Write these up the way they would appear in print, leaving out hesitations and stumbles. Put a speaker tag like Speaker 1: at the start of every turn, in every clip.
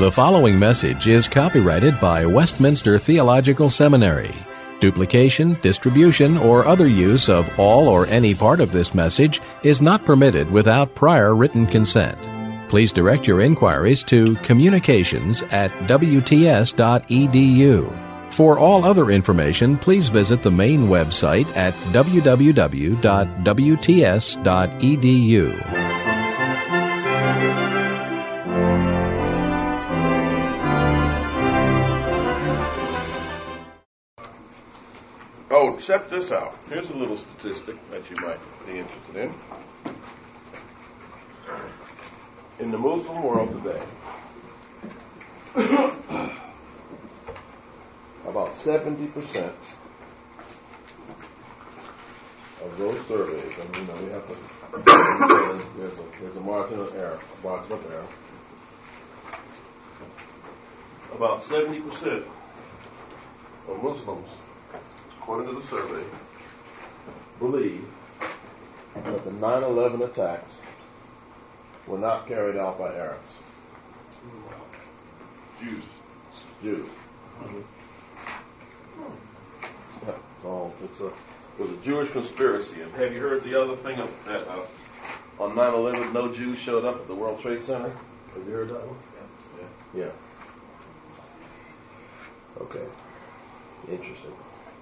Speaker 1: The following message is copyrighted by Westminster Theological Seminary. Duplication, distribution, or other use of all or any part of this message is not permitted without prior written consent. Please direct your inquiries to communications@wts.edu. For all other information, please visit the main website at www.wts.edu.
Speaker 2: Oh, check this out. Here's a little statistic that you might be interested in. In the Muslim world today, about 70% of those surveys, and we have to, there's a margin of error, About 70% of Muslims, according to the survey, believe that the 9/11 attacks were not carried out by Arabs. Jews. Mm-hmm. So it was a Jewish conspiracy. And have you heard the other thing that on 9/11 no Jews showed up at the World Trade Center? Have you heard that one? Yeah. Okay. Interesting.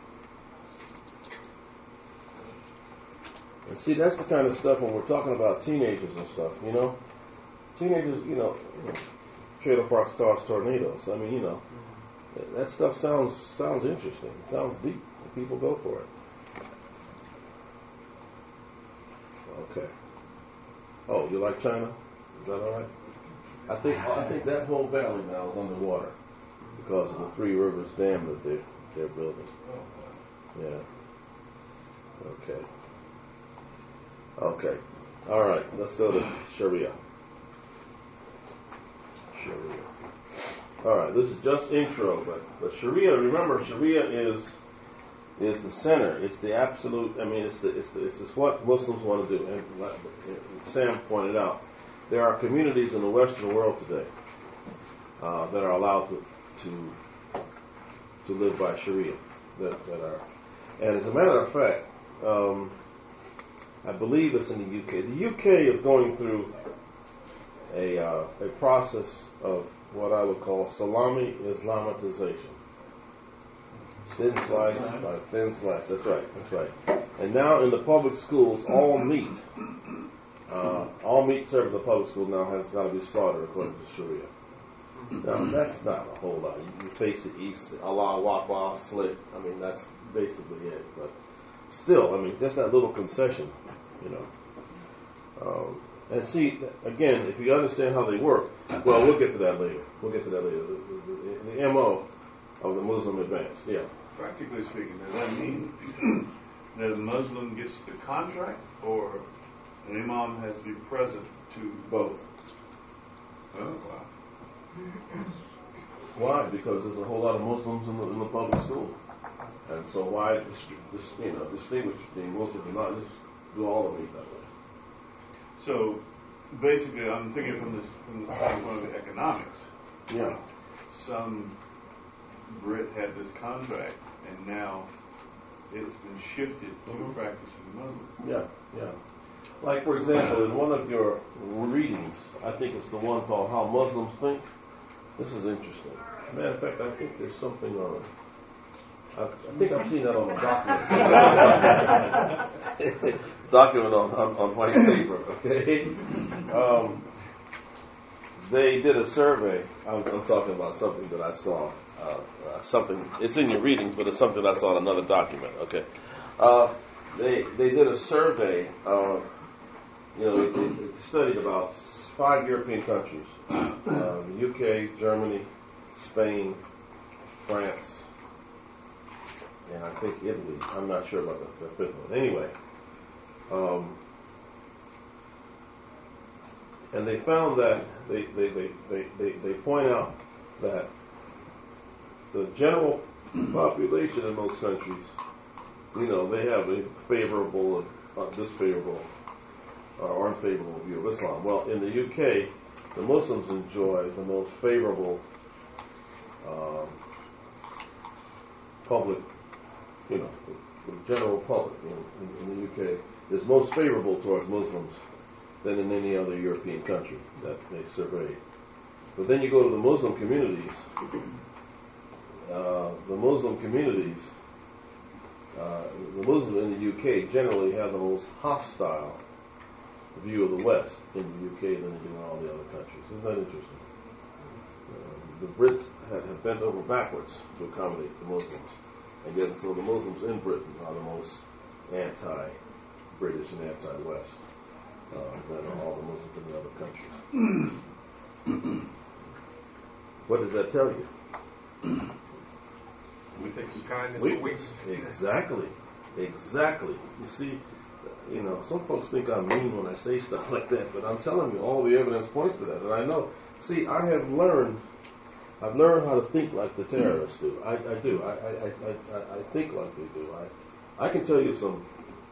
Speaker 2: And see, that's the kind of stuff when we're talking about teenagers and stuff, Teenagers, trailer parks cause tornadoes. I mean, that stuff sounds interesting. It sounds deep. People go for it. Okay. Oh, you like China? Is that all right? I think that whole valley now is underwater because of the Three Rivers Dam that they're building. Yeah. Okay. All right. Let's go to Sharia. All right. This is just intro, but Sharia. Remember, Sharia is the center. It's the absolute. I mean, it's what Muslims want to do. And like Sam pointed out, there are communities in the Western world today that are allowed to live by Sharia. That are, and as a matter of fact. I believe it's in the UK. The UK is going through a process of what I would call salami Islamatization. Thin slice by thin slice. That's right. And now in the public schools, all meat served in the public school now has got to be slaughtered according to Sharia. Now that's not a whole lot. You face the East, Allah, Waqwa, slit. I mean, that's basically it. But still, I mean, just that little concession. And see, again, if you understand how they work, well, we'll get to that later. The MO of the Muslim advance, yeah.
Speaker 3: Practically speaking, does that mean that a Muslim gets the contract, or an imam has to be present to
Speaker 2: both?
Speaker 3: Oh, wow.
Speaker 2: Why? Because there's a whole lot of Muslims in the public school, and so why distinguish between Muslims and not just do all of it that way?
Speaker 3: So basically, I'm thinking from the standpoint of the economics.
Speaker 2: Yeah.
Speaker 3: Some Brit had this contract, and now it's been shifted to a practice for the Muslims.
Speaker 2: Yeah. Like, for example, in one of your readings, I think it's the one called How Muslims Think. This is interesting. Matter of fact, I think there's something on it. I think I've seen that on a document. Document on white paper, okay? They did a survey. I'm talking about something that I saw. It's in your readings, but it's something I saw in another document, okay? They did a survey of, they studied about 5 European countries. The UK, Germany, Spain, France, and I think Italy. I'm not sure about the fifth one. Anyway, and they found that they point out that the general population in most countries, they have a favorable, disfavorable, or unfavorable view of Islam. Well, in the UK, the Muslims enjoy the most favorable public, the general public in the UK is most favorable towards Muslims than in any other European country that they surveyed. But then you go to the Muslim communities. The Muslims in the UK generally have the most hostile view of the West in the UK than they do in all the other countries. Isn't that interesting? The Brits have bent over backwards to accommodate the Muslims, and yet so the Muslims in Britain are the most anti-British and anti-West than all the Muslims in the other countries. What does that tell you?
Speaker 4: We think of kindness for weakness.
Speaker 2: Exactly. You see, some folks think I'm mean when I say stuff like that, but I'm telling you, all the evidence points to that. And I know. See, I've learned how to think like the terrorists do. I do. I think like they do. I can tell you some.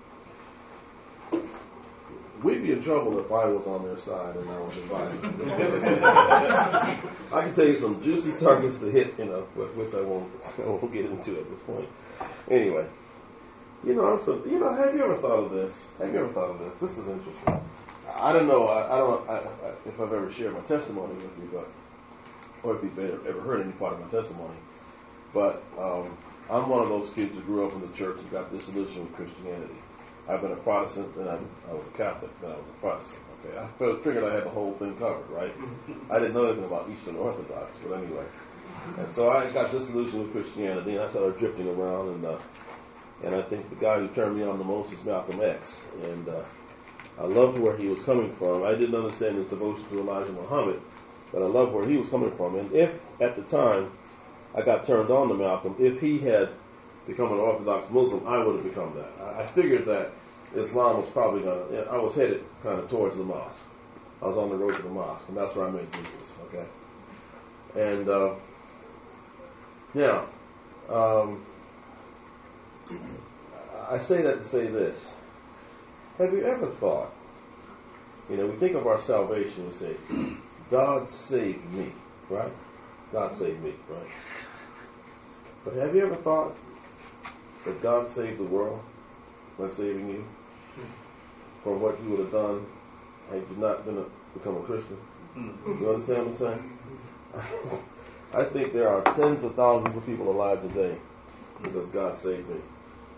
Speaker 2: We'd be in trouble if I was on their side and I was advising them. I can tell you some juicy targets to hit, which I won't get into at this point. Anyway, have you ever thought of this? This is interesting. I don't know. I don't if I've ever shared my testimony with you, or if you've ever heard any part of my testimony. But I'm one of those kids who grew up in the church and got disillusioned with Christianity. I've been a Protestant, and I was a Catholic, then I was a Protestant. Okay, I figured I had the whole thing covered, right? I didn't know anything about Eastern Orthodox, but anyway. And so I got disillusioned with Christianity, and I started drifting around, and I think the guy who turned me on the most is Malcolm X. And I loved where he was coming from. I didn't understand his devotion to Elijah Muhammad, but I loved where he was coming from. And if, at the time, I got turned on to Malcolm, if he had become an Orthodox Muslim, I would have become that. I figured that Islam was probably I was headed kind of towards the mosque. I was on the road to the mosque, and that's where I met Jesus, okay? And, I say that to say this. Have you ever thought, we think of our salvation, we say, God saved me, right? God saved me, right? But have you ever thought that God saved the world by saving you from what you would have done had you not become a Christian? You understand what I'm saying? I think there are tens of thousands of people alive today because God saved me.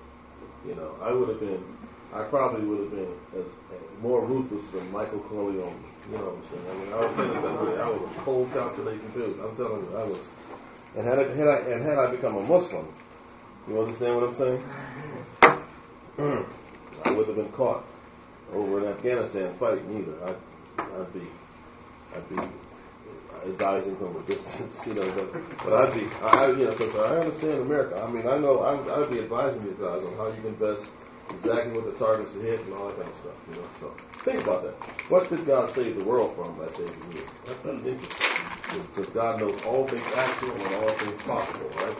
Speaker 2: I probably would have been as more ruthless than Michael Corleone. You know what I'm saying? I was thinking that way. I was a cold, calculating dude. I'm telling you, I was. And had I become a Muslim, you understand what I'm saying? I would have been caught over in Afghanistan fighting either. I'd be advising from a distance, but I'd be, because I understand America. I mean, I know I'd be advising these guys on how you can best exactly what the targets to hit and all that kind of stuff, So think about that. What did God save the world from by saving you? That's interesting. Because God knows all things actual and all things possible, right?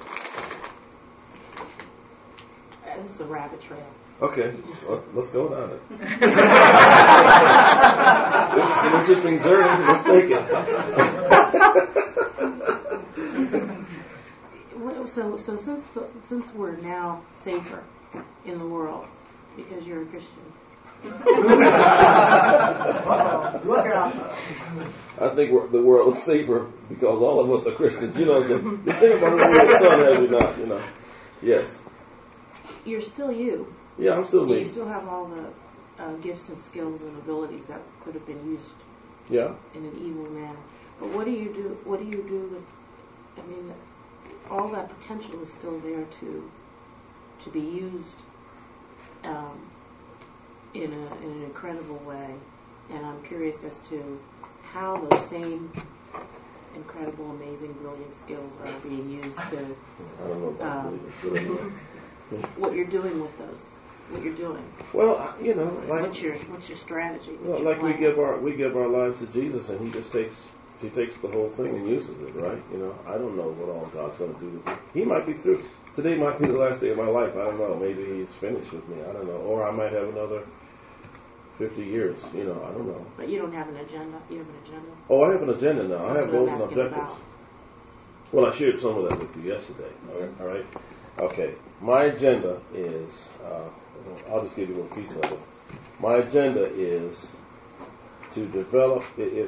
Speaker 5: This is a rabbit trail.
Speaker 2: Okay, let's go down it. It's an interesting journey. Let's take it.
Speaker 5: So since we're now safer in the world because you're a Christian.
Speaker 6: Look out!
Speaker 2: I think the world is safer because all of us are Christians. You know what I'm saying? You think about what we've done, have we not? Yes.
Speaker 5: You're still you.
Speaker 2: Yeah, I'm still me.
Speaker 5: You still have all the gifts and skills and abilities that could have been used.
Speaker 2: Yeah.
Speaker 5: In an evil manner. But what do you do? What do you do with? I mean, all that potential is still there to be used in an incredible way. And I'm curious as to how those same incredible, amazing, brilliant skills are being used to.
Speaker 2: I don't know about
Speaker 5: what you're doing with those. What you're doing.
Speaker 2: Well, like
Speaker 5: what's your strategy?
Speaker 2: Well, like we give our lives to Jesus, and He takes the whole thing and uses it, right? I don't know what all God's going to do with me. He might be through. Today might be the last day of my life. I don't know. Maybe He's finished with me. I don't know. Or I might have another 50 years, I don't know.
Speaker 5: But you don't have an agenda? You have an agenda?
Speaker 2: Oh, I have an agenda now. I
Speaker 5: That's
Speaker 2: have
Speaker 5: what I'm
Speaker 2: goals and
Speaker 5: asking
Speaker 2: objectives.
Speaker 5: about.
Speaker 2: Well, I shared some of that with you yesterday. All right? Okay. My agenda is, I'll just give you a little piece of it. My agenda is to develop,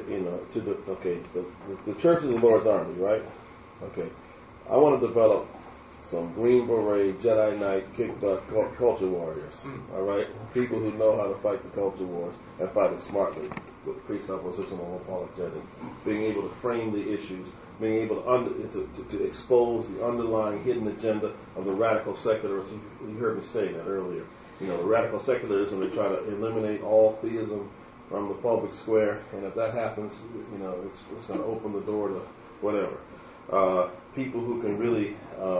Speaker 2: the church is the Lord's army, right? Okay. I want to develop some Green Beret, Jedi Knight, kick butt culture warriors. All right? People who know how to fight the culture wars and fight it smartly with presuppositional apologetics, being able to frame the issues, being able to expose the underlying hidden agenda of the radical secularists. You heard me say that earlier. The radical secularism, they try to eliminate all theism from the public square, and if that happens, it's going to open the door to whatever. People who can really,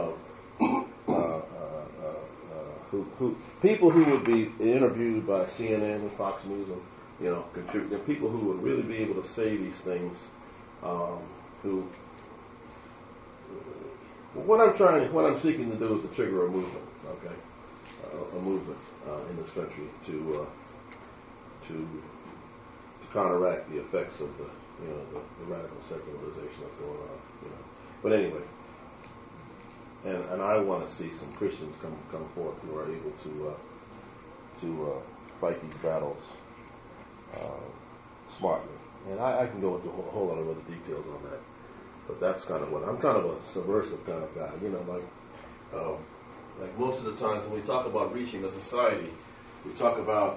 Speaker 2: people who would be interviewed by CNN and Fox News, and contribute. People who would really be able to say these things. What I'm seeking to do is to trigger a movement. Okay, a movement in this country to counteract the effects of the radical secularization that's going on. But anyway, and I want to see some Christians come forth who are able to fight these battles smartly. And I can go into a whole lot of other details on that. But that's kind of what I'm kind of a subversive kind of guy. Like most of the times when we talk about reaching a society, we talk about.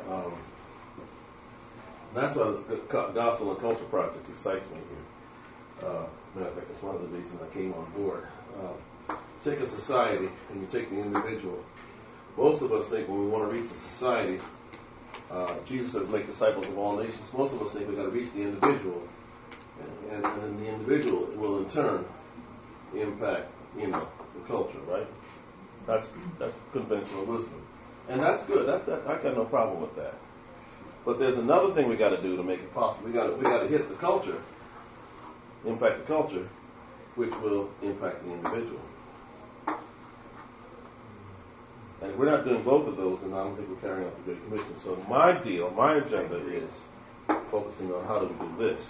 Speaker 2: That's why this Gospel and Culture Project excites me here. Matter of fact, that's one of the reasons I came on board. Take a society and you take the individual. Most of us think when we want to reach the society, Jesus says, make disciples of all nations. Most of us think we've got to reach the individual. And then the individual will in turn impact, the culture, right? That's conventional wisdom. And that's good. I got no problem with that. But there's another thing we got to do to make it possible. We got to hit the culture, impact the culture, which will impact the individual. And if we're not doing both of those, then I don't think we're carrying out the Great Commission. So my agenda is focusing on how do we do this.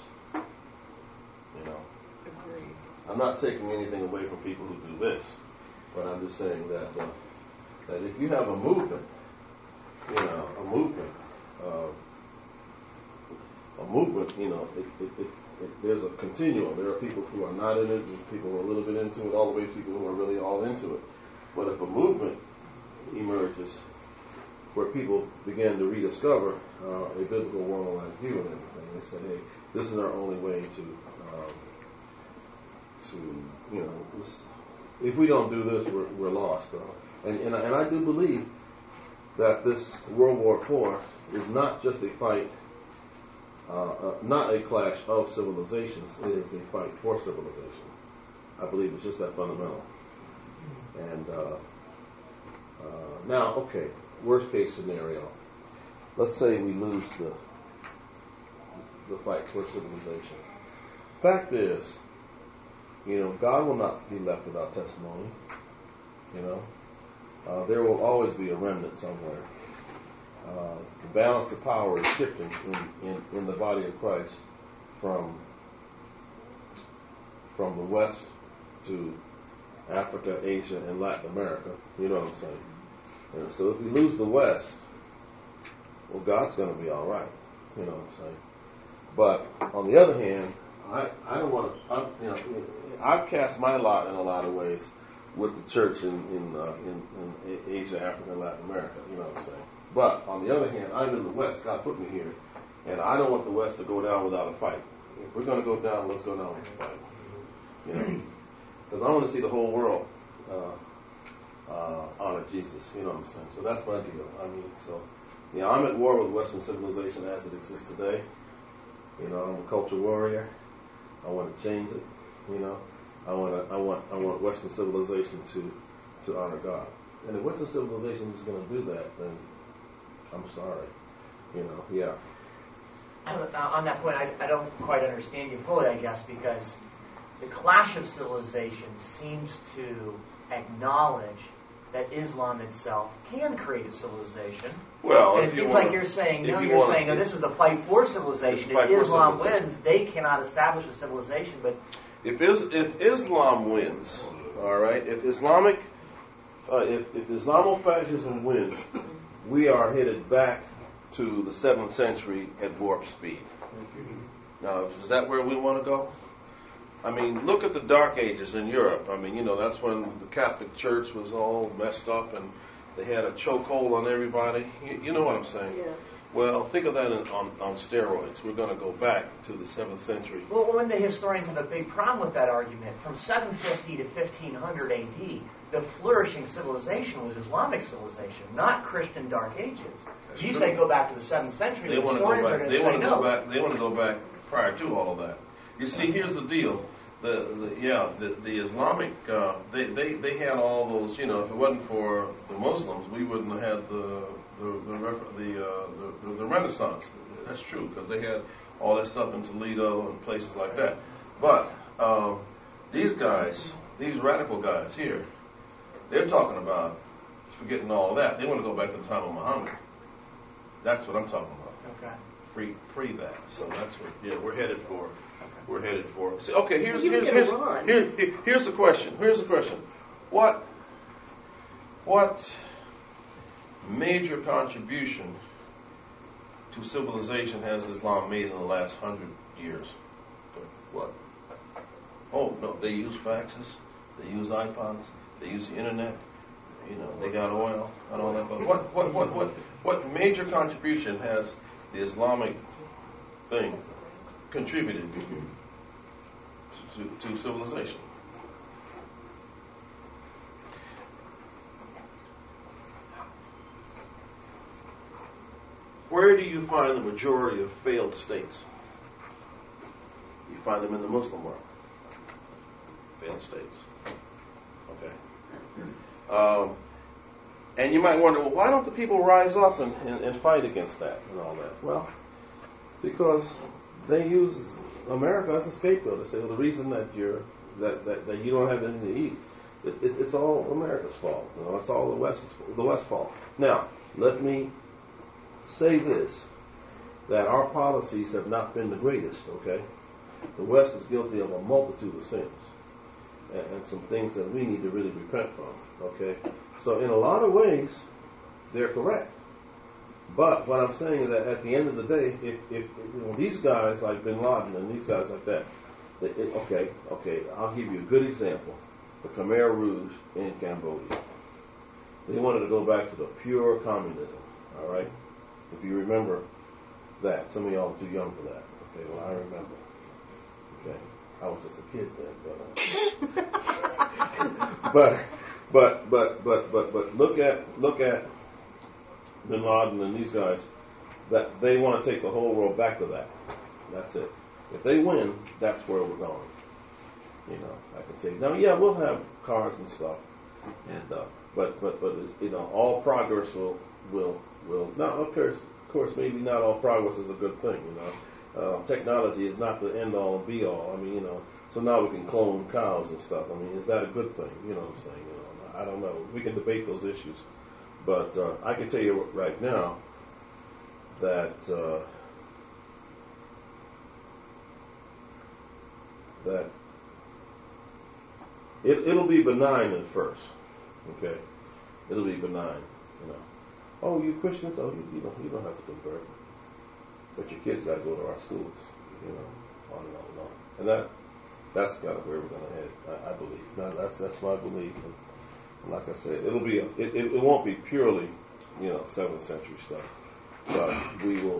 Speaker 2: I'm not taking anything away from people who do this, but I'm just saying that if you have a movement, there's a continuum. There are people who are not in it, and people who are a little bit into it, all the way to people who are really all into it. But if a movement emerges where people begin to rediscover a biblical worldwide view and everything, they say, hey, this is our only way to if we don't do this, we're lost. And I do believe that this World War IV is not just a fight, not a clash of civilizations. It is a fight for civilization. I believe it's just that fundamental. And now, okay, worst case scenario. Let's say we lose the fight for civilization. Fact is, God will not be left without testimony. There will always be a remnant somewhere. The balance of power is shifting in the body of Christ from the West to Africa, Asia, and Latin America. You know what I'm saying? And so if we lose the West, well, God's going to be all right. You know what I'm saying? But on the other hand, I don't want to. I've cast my lot in a lot of ways with the church in Asia, Africa, and Latin America. You know what I'm saying? But on the other hand, I'm in the West. God put me here, and I don't want the West to go down without a fight. If we're going to go down, let's go down with a fight. Because I want to see the whole world honor Jesus. You know what I'm saying? So that's my deal. I'm at war with Western civilization as it exists today. I'm a culture warrior. I want to change it. I want Western civilization to honor God. And if Western civilization is going to do that, then I'm sorry. Yeah.
Speaker 7: On that point, I don't quite understand you fully, I guess, because the clash of civilizations seems to acknowledge that Islam itself can create a civilization.
Speaker 2: Well,
Speaker 7: And it
Speaker 2: if you
Speaker 7: seems
Speaker 2: wanna-
Speaker 7: like you're saying,
Speaker 2: if
Speaker 7: no,
Speaker 2: you
Speaker 7: you're
Speaker 2: wanna-
Speaker 7: saying, no, this is the fight for civilization.
Speaker 2: It's fight
Speaker 7: If
Speaker 2: for
Speaker 7: Islam
Speaker 2: civilization.
Speaker 7: wins, they cannot establish a civilization, but
Speaker 2: If Islam wins, all right, if Islamofascism wins, we are headed back to the 7th century at warp speed. Now, is that where we want to go? I mean, look at the Dark Ages in Europe. I mean, that's when the Catholic Church was all messed up and they had a chokehold on everybody. You know what I'm saying?
Speaker 5: Yeah.
Speaker 2: Well, think of that on steroids. We're going to go back to the 7th century.
Speaker 7: well, when the historians have a big problem with that argument, from 750 to 1500 AD, the flourishing civilization was Islamic civilization, not Christian Dark Ages.
Speaker 2: That's
Speaker 7: You
Speaker 2: true.
Speaker 7: say go back to the 7th century,
Speaker 2: They
Speaker 7: the
Speaker 2: want to go
Speaker 7: historians are
Speaker 2: back.
Speaker 7: going
Speaker 2: They
Speaker 7: to
Speaker 2: want
Speaker 7: say
Speaker 2: to go
Speaker 7: no.
Speaker 2: back. They want to go back prior to all of that. You see, here's the deal. The Islamic they had all those. If it wasn't for the Muslims, we wouldn't have had the Renaissance. That's true because they had all that stuff in Toledo and places like that. But these guys, these radical guys here, they're talking about forgetting all that. They want to go back to the time of Muhammad. That's what I'm talking about.
Speaker 7: Okay.
Speaker 2: Free that. So that's what we're headed for. We're headed for. See, okay, here's
Speaker 5: You can
Speaker 2: here's
Speaker 5: run.
Speaker 2: here's the question. Here's the question. What major contribution to civilization has Islam made in the last 100 years? What? Oh no, they use faxes, they use iPods, they use the internet. They got oil and all that. But what major contribution has the Islamic thing contributed to civilization? Where do you find the majority of failed states? You find them in the Muslim world. Failed states. Okay. And you might wonder, well, why don't the people rise up and fight against that and all that? Well, because they use America as a scapegoat. They say, well, the reason that you don't have anything to eat, it's all America's fault. It's all the West's fault. Now, let me say this, that our policies have not been the greatest, okay? The West is guilty of a multitude of sins and some things that we need to really repent from, okay? So in a lot of ways, they're correct. But what I'm saying is that at the end of the day, if these guys like Bin Laden and these guys like that, okay, I'll give you a good example. The Khmer Rouge in Cambodia. They wanted to go back to the pure communism, all right? If you remember that. Some of y'all are too young for that. Okay, well, I remember. Okay, I was just a kid then, but look at Bin Laden and these guys. That they want to take the whole world back to that. That's it. If they win, that's where we're going. I can tell you. Now, yeah, we'll have cars and stuff, and but all progress will. Now, of course, maybe not all progress is a good thing. Technology is not the end all and be all. I mean, so now we can clone cows and stuff. I mean, is that a good thing? You know what I'm saying? I don't know. We can debate those issues, but I can tell you right now that it'll be benign at first. Okay, it'll be benign. Oh, you Christians? Oh, you don't have to convert, but your kids got to go to our schools. On and on and on. And that's kind of where we're going to head. I believe. Now, that's my belief. And like I said, it won't be purely 7th century stuff, but we will.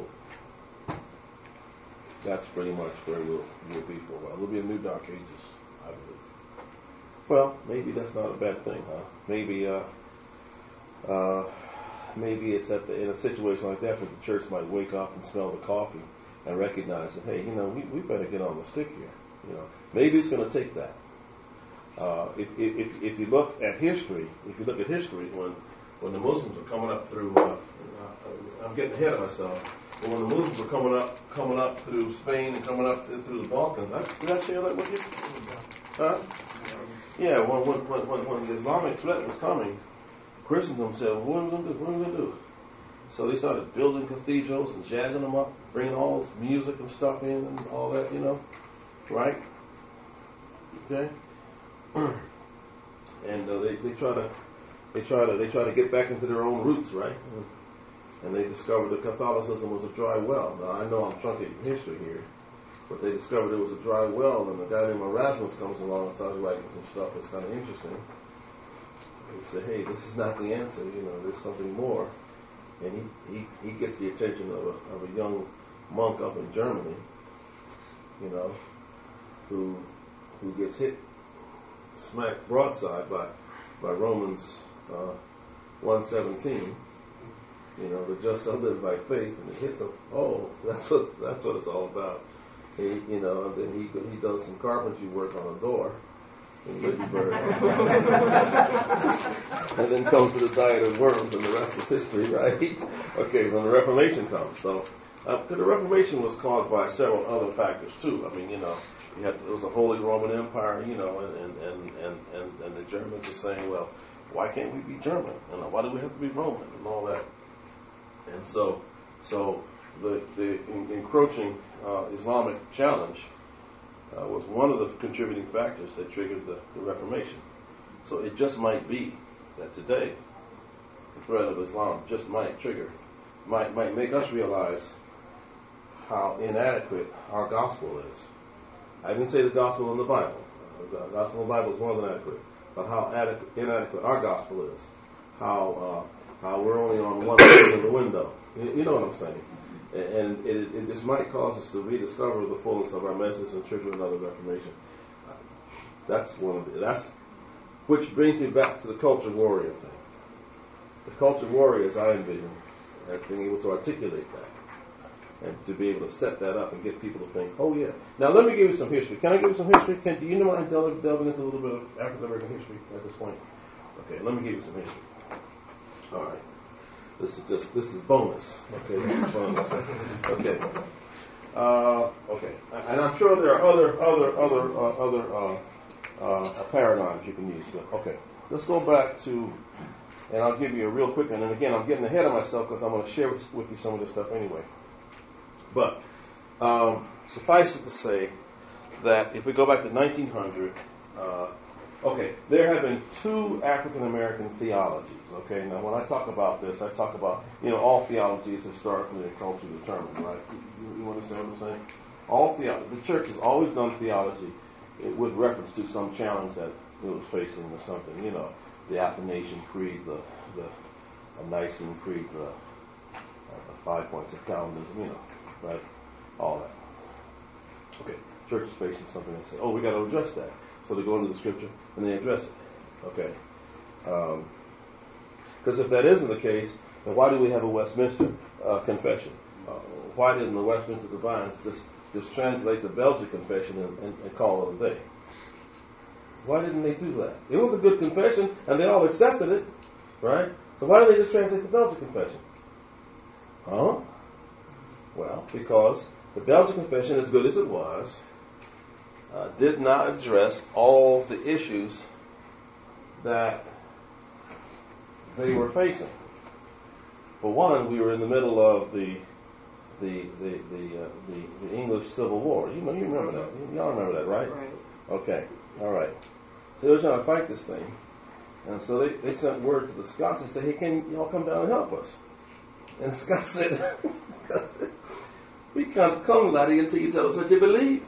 Speaker 2: That's pretty much where we'll be for a while. There'll be a new Dark Ages, I believe. Well, maybe that's not a bad thing, huh? Maybe it's in a situation like that that the church might wake up and smell the coffee and recognize that, hey, we better get on the stick here. Maybe it's going to take that. If you look at history, when the Muslims are coming up through, I'm getting ahead of myself. But when the Muslims were coming up through Spain and coming up through the Balkans, did I share that with you? Huh? Yeah. When the Islamic threat was coming, Christendom said, well, what are we going to do? What are we going to do? So they started building cathedrals and jazzing them up, bringing all this music and stuff in and all that, right? Okay. And they try to get back into their own roots, right? And they discovered that Catholicism was a dry well. Now, I know I'm truncating history here, but they discovered it was a dry well, and a guy named Erasmus comes along and starts writing some stuff that's kind of interesting. He said, hey, this is not the answer, there's something more. And he gets the attention of a young monk up in Germany, who gets hit smack broadside by Romans 1:17. The just shall live by faith, and it hits him. Oh, that's what it's all about. And then he does some carpentry work on a door in Wittenberg, and then comes to the diet of worms, and the rest is history, right? Okay, when the Reformation comes. So, the Reformation was caused by several other factors too. I mean, it was a Holy Roman Empire, and the Germans are saying, well, why can't we be German? Why do we have to be Roman and all that? And so the encroaching Islamic challenge was one of the contributing factors that triggered the Reformation. So it just might be that today the threat of Islam just might make us realize how inadequate our gospel is. I didn't say the gospel in the Bible. The gospel in the Bible is more than adequate, but how inadequate our gospel is. How we're only on one side of the window. You know what I'm saying? And it just might cause us to rediscover the fullness of our message and trigger another Reformation. Which brings me back to the culture warrior thing. The culture warrior, as I envision, as being able to articulate that, and to be able to set that up and get people to think, oh yeah. Now let me give you some history. Can I give you some history? Do you mind delving into a little bit of African American history at this point? Okay, let me give you some history. All right. This is bonus. Okay, this is bonus. Okay. Okay. And I'm sure there are other paradigms you can use. But okay. Let's go back to, and I'll give you a real quick one. And again, I'm getting ahead of myself because I'm going to share with you some of this stuff anyway. But suffice it to say that if we go back to 1900, okay, there have been two African American theologies. Okay, now when I talk about this, I talk about, all theology is historically and culturally determined, right? You understand what I'm saying? All theology, the church has always done theology with reference to some challenge that it was facing or something. The Athanasian Creed, the Nicene Creed, the 5 points of Calvinism, right? All that. Okay, church is facing something and say, oh, we got to address that. So they go into the scripture and they address it. Okay. Because if that isn't the case, then why do we have a Westminster Confession? Why didn't the Westminster Divines just translate the Belgic Confession and call it a day? Why didn't they do that? It was a good confession, and they all accepted it, right? So why did they just translate the Belgic Confession? Huh? Well, because the Belgic Confession, as good as it was, did not address all the issues that they were facing. For one, we were in the middle of the English Civil War. You remember that? Y'all remember that, right?
Speaker 5: Right.
Speaker 2: Okay. All right. So they were trying to fight this thing, and so they sent word to the Scots and said, "Hey, can y'all come down and help us?" And the Scots said, "We can't come, laddie, until you tell us what you believe."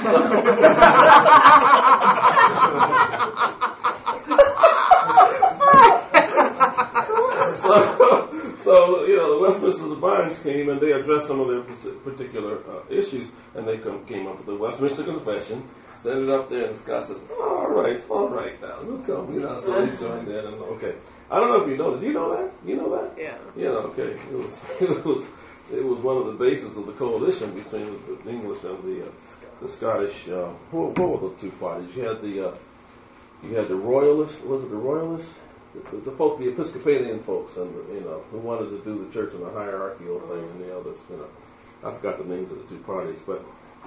Speaker 2: So the Westminster Divines came and they addressed some of their particular issues, and they came up with the Westminster Confession, sent it up there, and the Scott says, all right now, we'll come, so they joined in, and okay. I don't know if you know that. Do you know that? You know that?
Speaker 5: Yeah.
Speaker 2: Okay. It was one of the bases of the coalition between the English and the Scottish. What were the two parties? You had the Royalists. Was it the Royalists? The folks, the Episcopalian folks, and who wanted to do the church in a hierarchical thing, and the others. I forgot the names of the two parties, but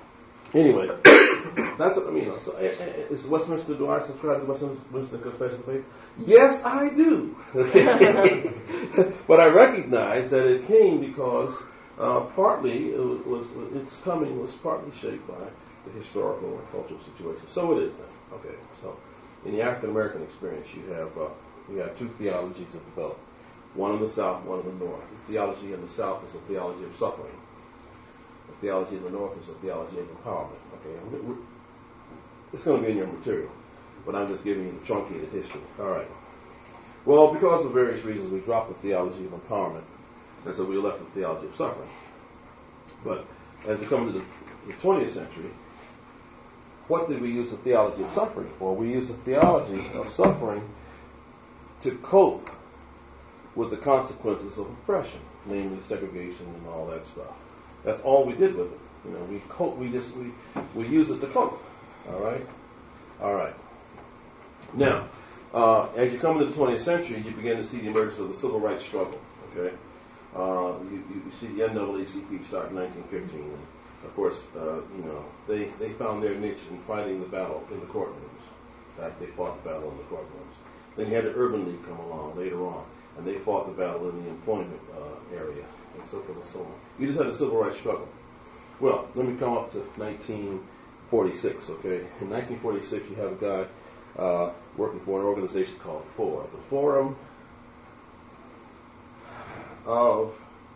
Speaker 2: Anyway, that's what I mean. So, is Westminster, do I subscribe to Westminster Confession of Faith? Yes, I do. Okay. But I recognize that it came because partly its coming was partly shaped by the historical and cultural situation. So it is then. Okay. So in the African American experience, you have two theologies that develop. One in the South, one in the North. The theology in the South is a theology of suffering. The theology in the North is a theology of empowerment. Okay, it's going to be in your material, but I'm just giving you the truncated history. All right. Well, because of various reasons, we dropped the theology of empowerment, and so we left the theology of suffering. But as we come to the 20th century, what did we use the theology of suffering for? We used the theology of suffering to cope with the consequences of oppression, namely segregation and all that stuff. That's all we did with it. You know, we cope. We use it to cope. All right. Now, as you come into the 20th century, you begin to see the emergence of the civil rights struggle. Okay, you see the NAACP start in 1915. And of course, they found their niche in fighting the battle in the courtrooms. In fact, they fought the battle in the courtrooms. Then you had the Urban League come along later on, and they fought the battle in the employment area, and so forth and so on. You just had a civil rights struggle. Well, let me come up to 1946, okay? In 1946, you have a guy working for an organization called FOR, the Forum of,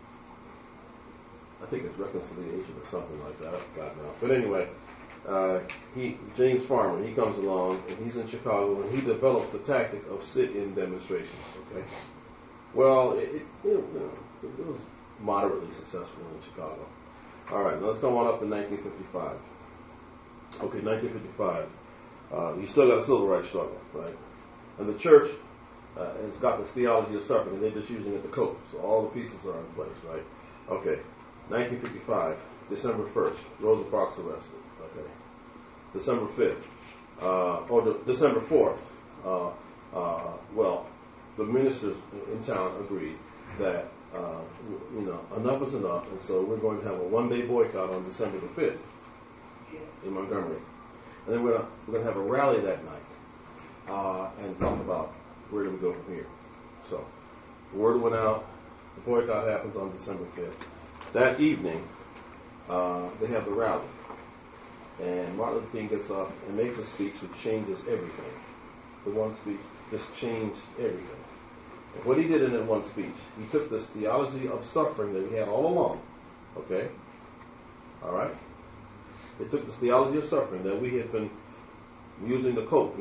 Speaker 2: I think it's Reconciliation or something like that, I forgot now. But anyway, James Farmer, he comes along, and he's in Chicago, and he develops the tactic of sit-in demonstrations, okay? Well, it was moderately successful in Chicago. All right, now let's come on up to 1955. Okay, 1955. You still got a civil rights struggle, right? And the church has got this theology of suffering, and they're just using it to cope. So all the pieces are in place, right? Okay, 1955, December 1st, Rosa Parks arrested. Okay, December 5th, December 4th. Well, the ministers in town agreed that enough is enough, and so we're going to have a one-day boycott on December the 5th in Montgomery, and then we're going to have a rally that night and talk about where do we go from here. So the word went out. The boycott happens on December 5th. That evening, they have the rally, and Martin Luther King gets up and makes a speech which changes everything. The one speech just changed everything. And what he did in that one speech, he took this theology of suffering that we had all along, okay? All right? They took this theology of suffering that we had been using to cope,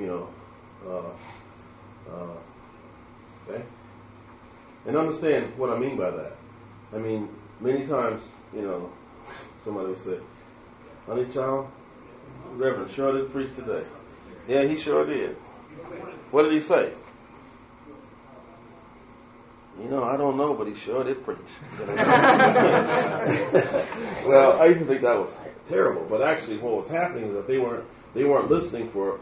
Speaker 2: okay? And understand what I mean by that. I mean, many times, somebody would say, honey child, Reverend sure did preach today. Yeah, he sure did. What did he say? I don't know, but he sure did preach. Well, I used to think that was terrible, but actually what was happening is that they weren't listening for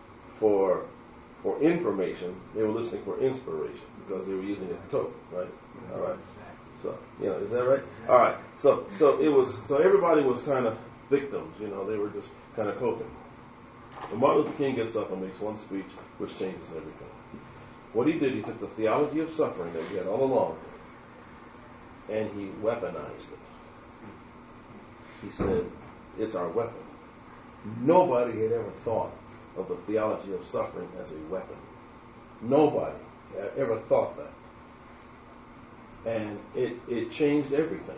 Speaker 2: information. They were listening for inspiration because they were using it to cope, right? All right. So, is that right? All right. So everybody was kind of victims, they were just kind of coping. And Martin Luther King gets up and makes one speech which changes everything. What he did, he took the theology of suffering that we had all along, and he weaponized it. He said, it's our weapon. Nobody had ever thought of the theology of suffering as a weapon. Nobody had ever thought that. And it changed everything.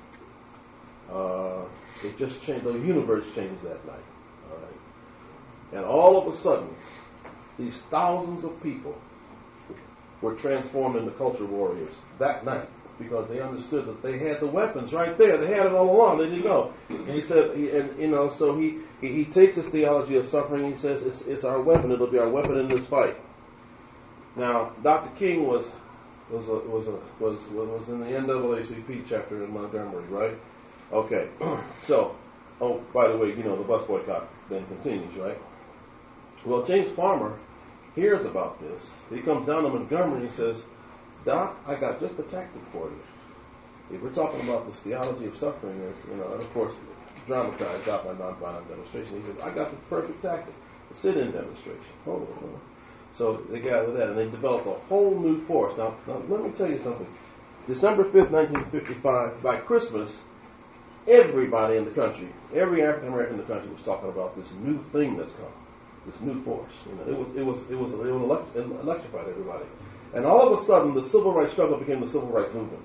Speaker 2: It just changed, the universe changed that night. All right. And all of a sudden, these thousands of people were transformed into culture warriors that night because they understood that they had the weapons right there. They had it all along. They didn't know. And he said, so he takes this theology of suffering. He says it's our weapon. It'll be our weapon in this fight. Now, Dr. King was in the NAACP chapter in Montgomery, right? Okay. So, by the way, the bus boycott then continues, right? Well, James Farmer hears about this. He comes down to Montgomery and he says, Doc, I got just a tactic for you. If we're talking about this theology of suffering, and of course, dramatized out by nonviolent demonstration. He said, I got the perfect tactic, the sit-in demonstration. Hold on. So they gathered that, and they developed a whole new force. Now let me tell you something. December 5th, 1955, by Christmas, everybody in the country, every African American in the country was talking about this new thing that's come, this new force. It electrified everybody. And all of a sudden, the civil rights struggle became the civil rights movement.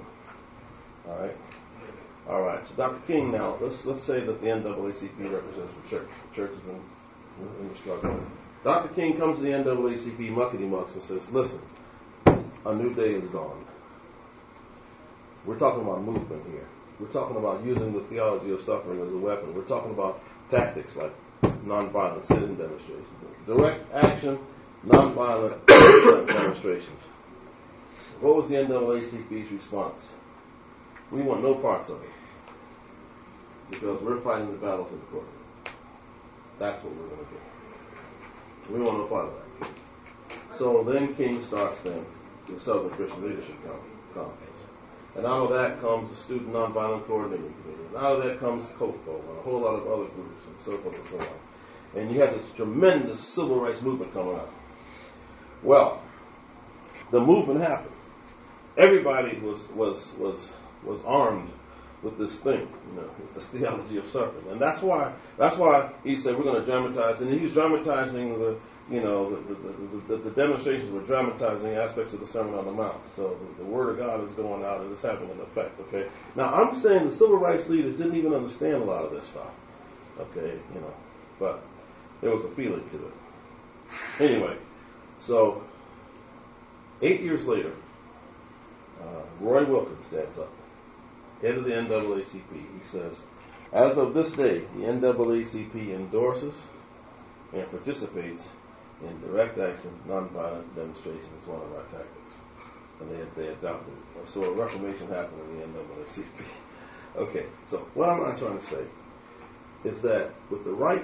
Speaker 2: All right. So Dr. King, now let's say that the NAACP represents the church. The church has been in the struggle. Dr. King comes to the NAACP muckety-mucks and says, listen, a new day is dawned. We're talking about movement here. We're talking about using the theology of suffering as a weapon. We're talking about tactics like nonviolent sit-in demonstrations, direct action, nonviolent demonstrations. What was the NAACP's response? We want no parts of it because we're fighting the battles in the court. That's what we're going to do. We want no part of that. So then King starts the Southern Christian Leadership Conference. And out of that comes the Student Nonviolent Coordinating Committee. And out of that comes COFO and a whole lot of other groups and so forth and so on. And you have this tremendous civil rights movement coming out. Well, the movement happened. Everybody was armed with this thing, it's this theology of suffering, and that's why he said we're going to dramatize. And he was dramatizing the demonstrations were dramatizing aspects of the Sermon on the Mount. So the Word of God is going out and it's having an effect. Okay, now I'm saying the civil rights leaders didn't even understand a lot of this stuff. Okay, but there was a feeling to it. Anyway, so 8 years later, Roy Wilkins stands up, head of the NAACP. He says, as of this day, the NAACP endorses and participates in direct action, nonviolent demonstration as one of our tactics. And they adopted it. So a reformation happened in the NAACP. Okay, so what am I trying to say is that with the right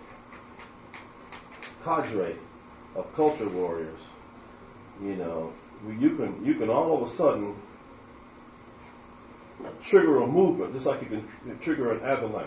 Speaker 2: cadre of culture warriors, you can all of a sudden trigger a movement, just like you can trigger an avalanche.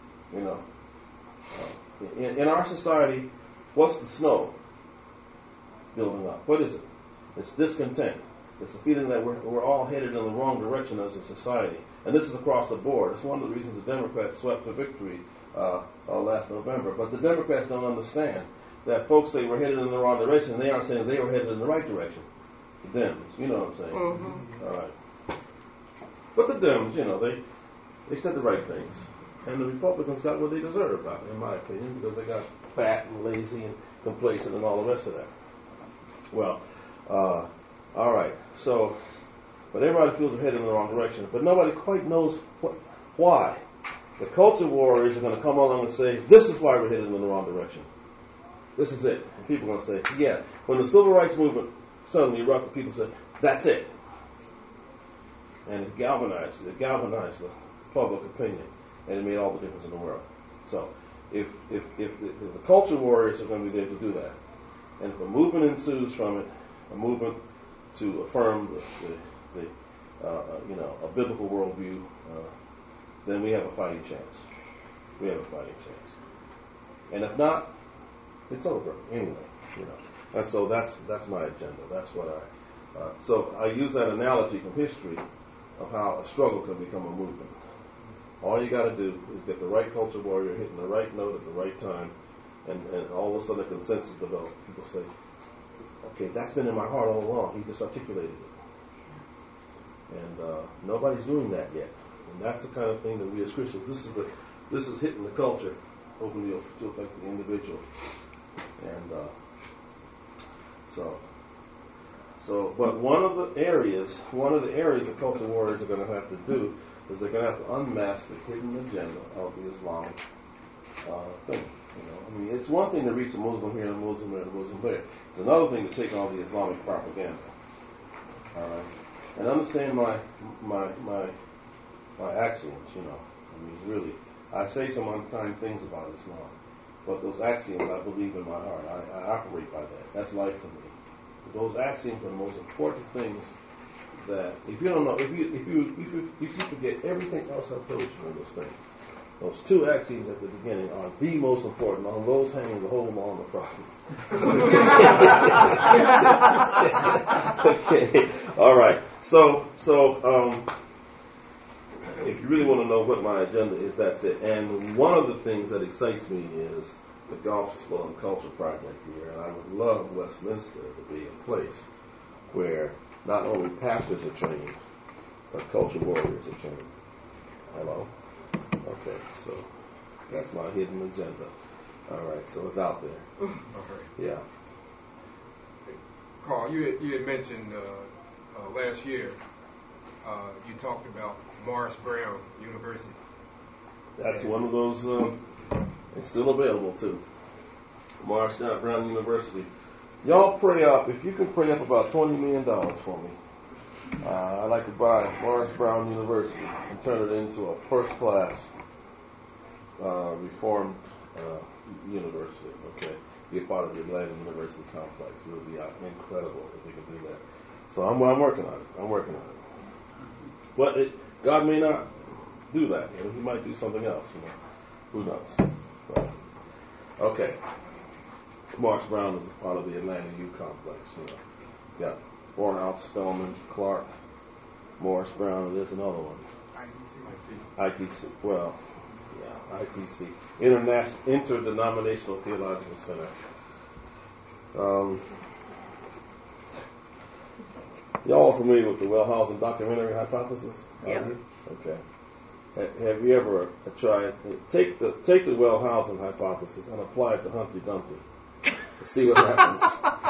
Speaker 2: In our society, what's the snow building up? What is it? It's discontent. It's the feeling that we're all headed in the wrong direction as a society, and this is across the board. It's one of the reasons the Democrats swept to victory last November. But the Democrats don't understand that folks say we're headed in the wrong direction. They aren't saying they were headed in the right direction. The Dems, you know what I'm saying? Mm-hmm. All right. But the Dems, they said the right things. And the Republicans got what they deserved, in my opinion, because they got fat and lazy and complacent and all the rest of that. Well, all right. So, but everybody feels they're headed in the wrong direction. But nobody quite knows why. The culture warriors are going to come along and say, this is why we're headed in the wrong direction. This is it. And people are going to say, yeah. When the civil rights movement suddenly erupted, people said, that's it. And it galvanized the public opinion, and it made all the difference in the world. So, if the culture warriors are going to be there to do that, and if a movement ensues from it, a movement to affirm a biblical worldview, then we have a fighting chance. We have a fighting chance. And if not, it's over anyway. And so that's my agenda. That's what so I use that analogy from history of how a struggle can become a movement. All you got to do is get the right culture warrior hitting the right note at the right time, and all of a sudden a consensus develops. People say, okay, that's been in my heart all along. He just articulated it. And nobody's doing that yet. And that's the kind of thing that we as Christians, this is hitting the culture, hopefully to affect the individual. And but one of the areas the culture warriors are going to have to do is they're going to have to unmask the hidden agenda of the Islamic thing. It's one thing to reach a Muslim here and a Muslim there and a Muslim there. It's another thing to take on the Islamic propaganda. All right, and understand my axioms. Really, I say some unkind things about Islam, but those axioms I believe in my heart. I operate by that. That's life for me. Those axioms are the most important things that if you don't know, if you forget everything else I've told you in this thing, Those two axioms at the beginning are the most important. On those hang the whole law and the prophets. Okay. All right. So, if you really want to know what my agenda is, that's it. And one of the things that excites me is the Gospel and Culture Project here, and I would love Westminster to be a place where not only pastors are trained, but culture warriors are trained. Hello? Okay, so that's my hidden agenda. All right, so it's out there.
Speaker 4: Okay.
Speaker 2: Yeah.
Speaker 4: Carl, you had mentioned last year you talked about Morris Brown University.
Speaker 2: That's one of those, it's still available too. Morris Brown University. Y'all pray up, if you can pray up about $20 million for me. I'd like to buy Morris Brown University and turn it into a first-class reformed university. Okay, be a part of the Atlanta University complex. It would be incredible if we could do that. So I'm working on it. But God may not do that. You know, He might do something else. You know, who knows? But, okay, Morris Brown is a part of the Atlanta U complex. You know, yeah. Morehouse, Spelman, Clark, Morris Brown, and there's another one. ITC. Well, yeah, ITC. Interdenominational Theological Center. Y'all familiar with the Wellhausen documentary hypothesis?
Speaker 5: Yep.
Speaker 2: Okay. Have you ever tried take the Wellhausen hypothesis and apply it to Humpty Dumpty to see what happens?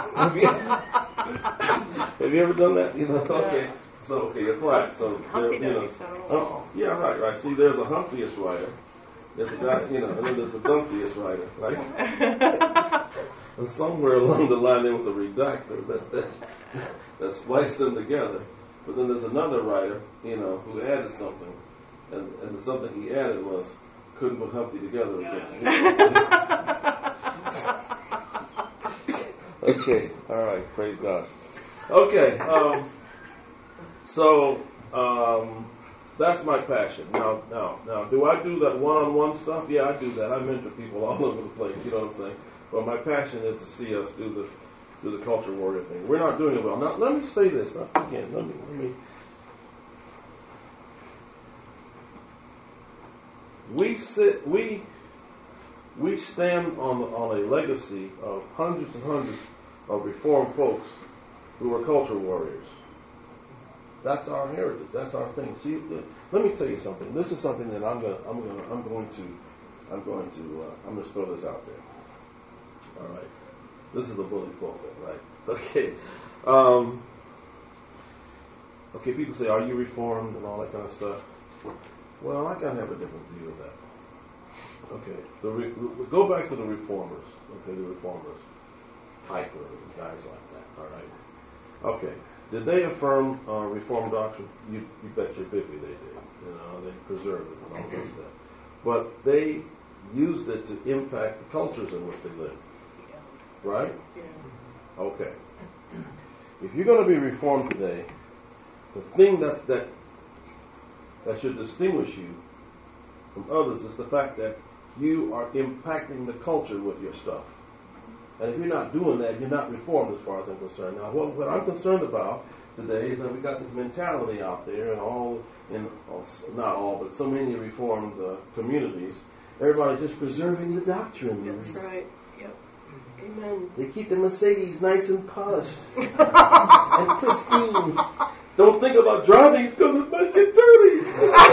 Speaker 2: Have you ever done that? You know, okay. So apply it. So
Speaker 5: Humpty
Speaker 2: you know,
Speaker 5: Dumpty.
Speaker 2: yeah, right. See, there's a Humpty-ish writer. There's a guy, you know, and then there's a Dumpty-ish writer, right? And somewhere along the line there was a redactor that spliced them together. But then there's another writer, you know, who added something, and the something he added was couldn't put Humpty together again. Okay, all right, praise God. Okay, so that's my passion. Now, do I do that one-on-one stuff? Yeah, I do that. I mentor people all over the place. You know what I'm saying? But my passion is to see us do the culture warrior thing. We're not doing it well. Now, let me say this again. Let me. We stand on a legacy of hundreds and hundreds of reformed folks who were culture warriors. That's our heritage. That's our thing. See, let me tell you something. This is something that I'm going to throw this out there. All right. This is the bully pulpit, right? Okay. Okay. People say, "Are you reformed?" and all that kind of stuff. Well, I kind of have a different view of that. Okay. Go back to the reformers. Okay, the reformers, Piper, and guys like that. All right. Okay. Did they affirm Reformed doctrine? You bet your biffy they did. You know, they preserved it and all that stuff. But they used it to impact the cultures in which they lived. Right? Yeah. Okay. If you're going to be reformed today, the thing that should distinguish you from others is the fact that you are impacting the culture with your stuff. And if you're not doing that, you're not reformed as far as I'm concerned. Now, what I'm concerned about today is that we got this mentality out there, and not all, but so many reformed communities, everybody's just preserving the doctrine.
Speaker 5: That's right. Yep. Amen.
Speaker 2: They keep the Mercedes nice and polished and pristine. Don't think about driving because it might get dirty.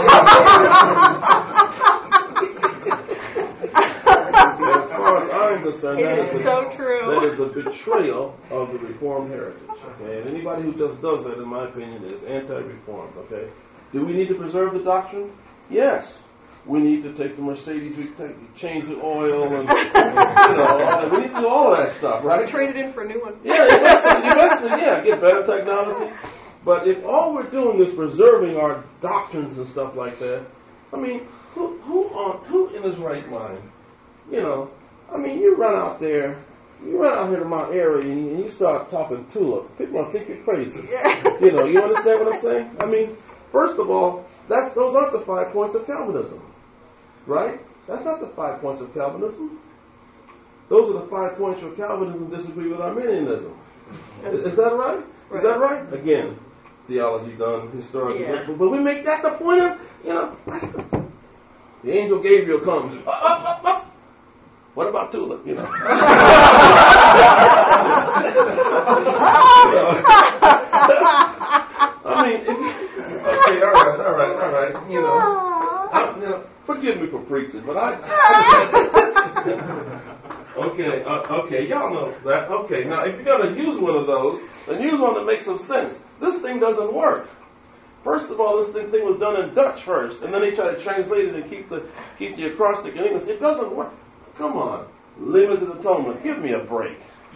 Speaker 2: As far as I'm concerned, that is a betrayal of the Reformed heritage. Okay, and anybody who just does that, in my opinion, is anti-Reformed. Okay, do we need to preserve the doctrine? Yes. We need to take the Mercedes, change the oil, and we need to do all of that stuff, right?
Speaker 5: Trade it in for a new one.
Speaker 2: Yeah, eventually, get better technology. But if all we're doing is preserving our doctrines and stuff like that, I mean, who in his right mind? You know, I mean, you run out here to Mount Airy and you start talking tulip. People gonna think you're crazy. Yeah. You know, you understand what I'm saying? I mean, first of all, those aren't the 5 points of Calvinism. Right? That's not the 5 points of Calvinism. Those are the 5 points where Calvinism disagree with Arminianism. Is that right? Is that right? Again, theology done historically.
Speaker 5: Yeah.
Speaker 2: But we make that the point of, that's the angel Gabriel comes. Up. What about Tulip? I mean, okay, all right. Forgive me for preaching, but okay, y'all know that. Okay, now if you're going to use one of those, then use one that makes some sense. This thing doesn't work. First of all, this thing was done in Dutch first, and then they try to translate it and keep the acrostic in English. It doesn't work. Come on, limited atonement. Give me a break.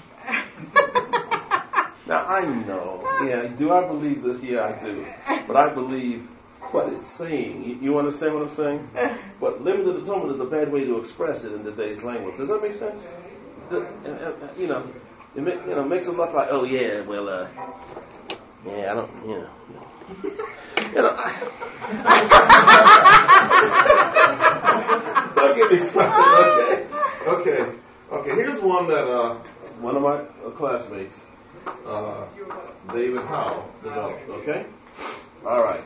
Speaker 2: Now I know. Yeah, do I believe this? Yeah, I do. But I believe what it's saying. You understand what I'm saying? But limited atonement is a bad way to express it in today's language. Does that make sense? It makes it look like, oh yeah, well, yeah, I don't, Don't give me something, okay. Here's one that one of my classmates, David Howe, developed. Okay, all right.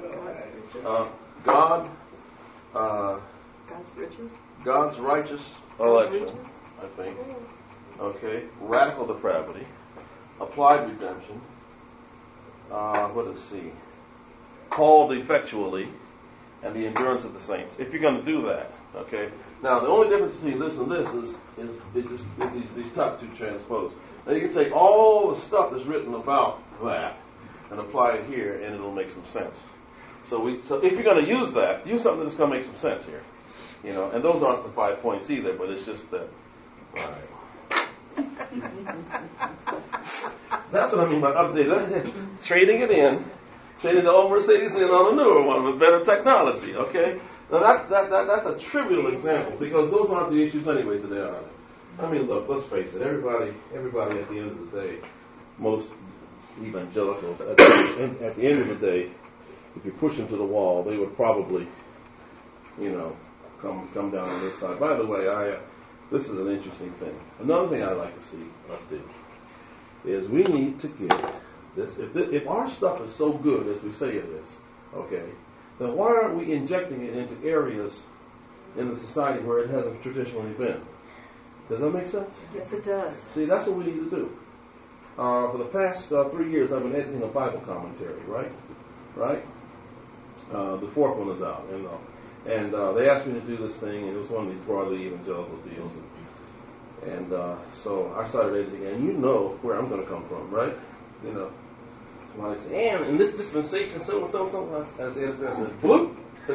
Speaker 5: God's riches.
Speaker 2: God's righteous election, I think. Okay, radical depravity, applied redemption. What is C? Called effectually, and the endurance of the saints. If you're going to do that, okay. Now the only difference between this and this is these top two transposed. Now you can take all the stuff that's written about that and apply it here, and it'll make some sense. So if you're going to use that, use something that's going to make some sense here, And those aren't the 5 points either, but it's just that. All right. That's what I mean by updated. Trading the old Mercedes in on a newer one with better technology. Okay. Now that's a trivial example because those aren't the issues anyway today, are they? I mean, look, let's face it. Everybody at the end of the day, most evangelicals at the end of the day, if you push them to the wall, they would probably, come down on this side. By the way, this is an interesting thing. Another thing I'd like to see us do is we need to get this. If our stuff is so good as we say it is, okay, then why aren't we injecting it into areas in the society where it hasn't traditionally been? Does that make sense?
Speaker 5: Yes, it does.
Speaker 2: See, that's what we need to do. For the past 3 years, I've been editing a Bible commentary, right? The fourth one is out, and they asked me to do this thing, and it was one of these broadly evangelical deals, and so I started editing, and you know where I'm going to come from, right? Somebody said, and in this dispensation, so and so, as the editor said, bloop.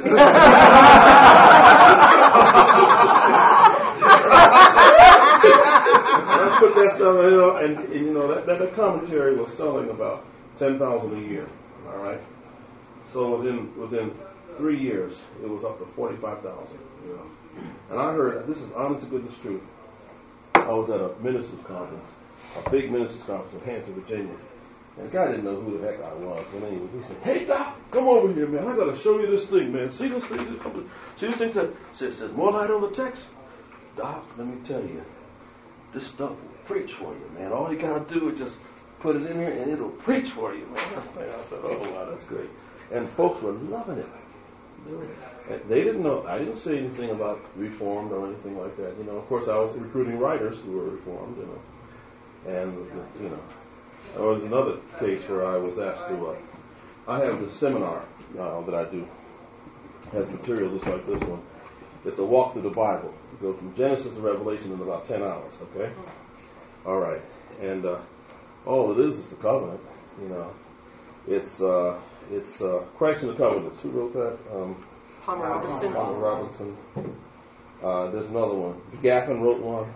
Speaker 2: I put that stuff, and that commentary was selling about 10,000 a year. All right. So within 3 years, it was up to 45,000. And I heard, this is honest to goodness truth. I was at a ministers conference, a big ministers conference in Hampton, Virginia, and the guy didn't know who the heck I was. And anyway, he said, "Hey Doc, come over here, man. I got to show you this thing, man. See this thing? See this thing? Says more light on the text. Doc, let me tell you, this stuff will preach for you, man. All you got to do is just put it in here, and it'll preach for you, man." I said, "Oh wow, that's great." And folks were loving it. They didn't know. I didn't say anything about Reformed or anything like that. Of course, I was recruiting writers who were Reformed. And there was another case where I was asked to. I have this seminar that I do. It has material just like this one. It's a walk through the Bible. You go from Genesis to Revelation in about 10 hours. Okay. All right. And all it is the covenant. It's Christ in the Covenants. Who wrote that?
Speaker 5: Palmer
Speaker 2: Robinson. There's another one. Gaffin wrote one.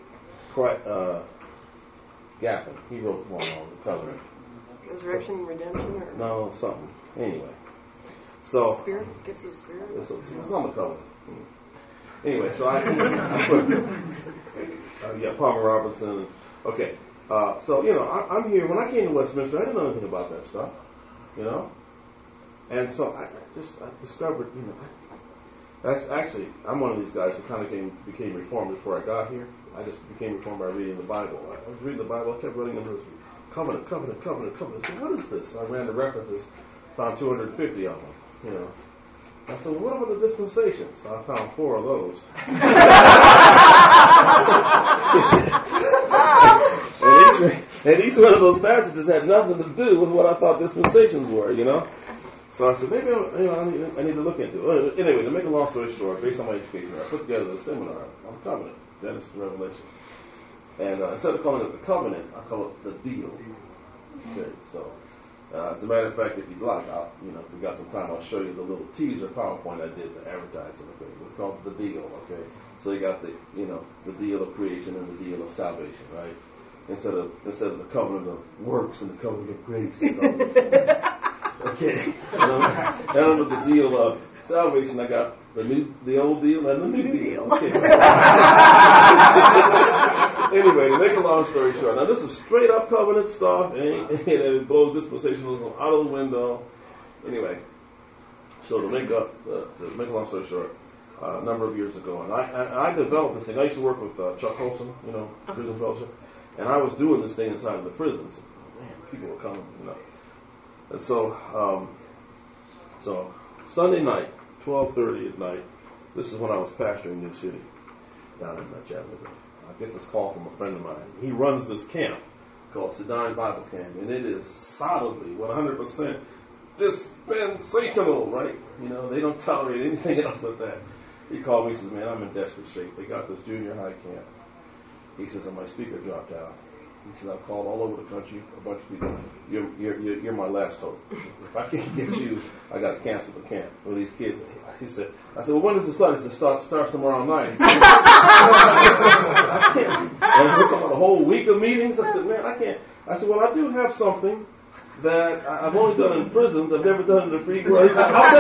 Speaker 2: Gaffin. He wrote one on the covenant.
Speaker 5: Resurrection and redemption? Or?
Speaker 2: No, something. Anyway. So.
Speaker 5: Spirit? Gives you a spirit?
Speaker 2: It was on the covenant. Anyway, so I put Palmer Robinson. Okay. So, I'm here. When I came to Westminster, I didn't know anything about that stuff. And so I discovered, Actually, I'm one of these guys who kind of became reformed before I got here. I just became reformed by reading the Bible. I was reading the Bible, I kept running into this covenant. I said, what is this? I ran the references, found 250 of them, you know. I said, well, what about the dispensations? So I found 4 of those. and each one of those passages had nothing to do with what I thought dispensations were, you know. So I said, maybe I need to look into it. Anyway, to make a long story short, based on my education, I put together a seminar on covenant, Genesis and Revelation. And instead of calling it the covenant, I call it the deal. Okay, so as a matter of fact, if you'd like, if we got some time, I'll show you the little teaser PowerPoint I did to advertise it. Okay, it's called the deal. Okay, so you got the deal of creation and the deal of salvation, right? Instead of the covenant of works and the covenant of grace. Okay, and under the deal of salvation, I got the old deal and the new deal. Okay. Anyway, to make a long story short, now this is straight up covenant stuff, and it blows dispensationalism out of the window. Anyway, so to make a long story short, a number of years ago, and I developed this thing. I used to work with Chuck Colson, prison fellowship, and I was doing this thing inside of the prisons. Man, people were coming, and so Sunday night, 12:30 at night. This is when I was pastoring New City down in Chattanooga. I get this call from a friend of mine. He runs this camp called Sedine Bible Camp, and it is solidly 100% dispensational, right? They don't tolerate anything else but that. He called me and says, man, I'm in desperate shape. They got this junior high camp. He says, and my speaker dropped out. He said, I've called all over the country, a bunch of people. You're my last hope. If I can't get you, I got to cancel the camp for these kids. I said, well, when does it start? He said, starts tomorrow night. He said, I can't. And we're talking about a whole week of meetings. I said, man, I can't. I said, well, I do have something that I've only done in prisons. I've never done in the free world. He said, I'll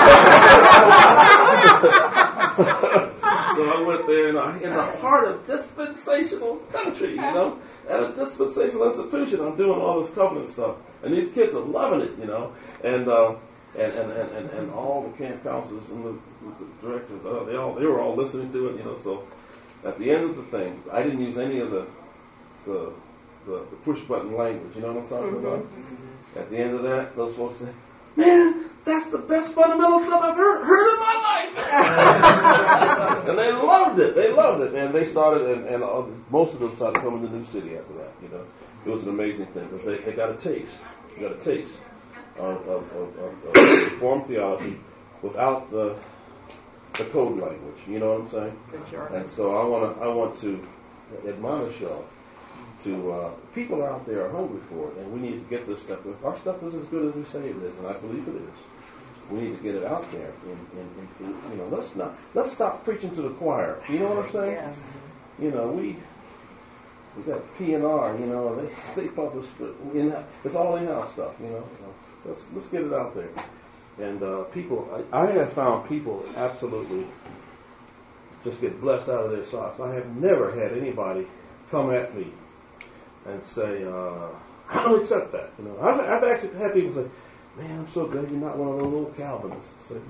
Speaker 2: take it. So I went there, in the heart of dispensational country, at a dispensational institution. I'm doing all this covenant stuff, and these kids are loving it, and all the camp counselors and the directors, they were all listening to it, So at the end of the thing, I didn't use any of the push button language. You know what I'm talking about? At the end of that, those folks said, man, that's the best fundamental stuff I've heard in my life. And they loved it. And they started, and most of them started coming to New City after that. It was an amazing thing because they got a taste. They got a taste of Reformed theology without the code language. You know what I'm saying? And so I want to admonish y'all. People out there are hungry for it, and we need to get this stuff. If our stuff is as good as we say it is, and I believe it is, we need to get it out there. And let's stop preaching to the choir. You know what I'm saying?
Speaker 5: Yes.
Speaker 2: We got P&R. They publish it's all in-house stuff. Let's get it out there. And people, I have found people absolutely just get blessed out of their socks. I have never had anybody come at me and say, I don't accept that. I've actually had people say, man, I'm so glad you're not one of those little Calvinists. I said,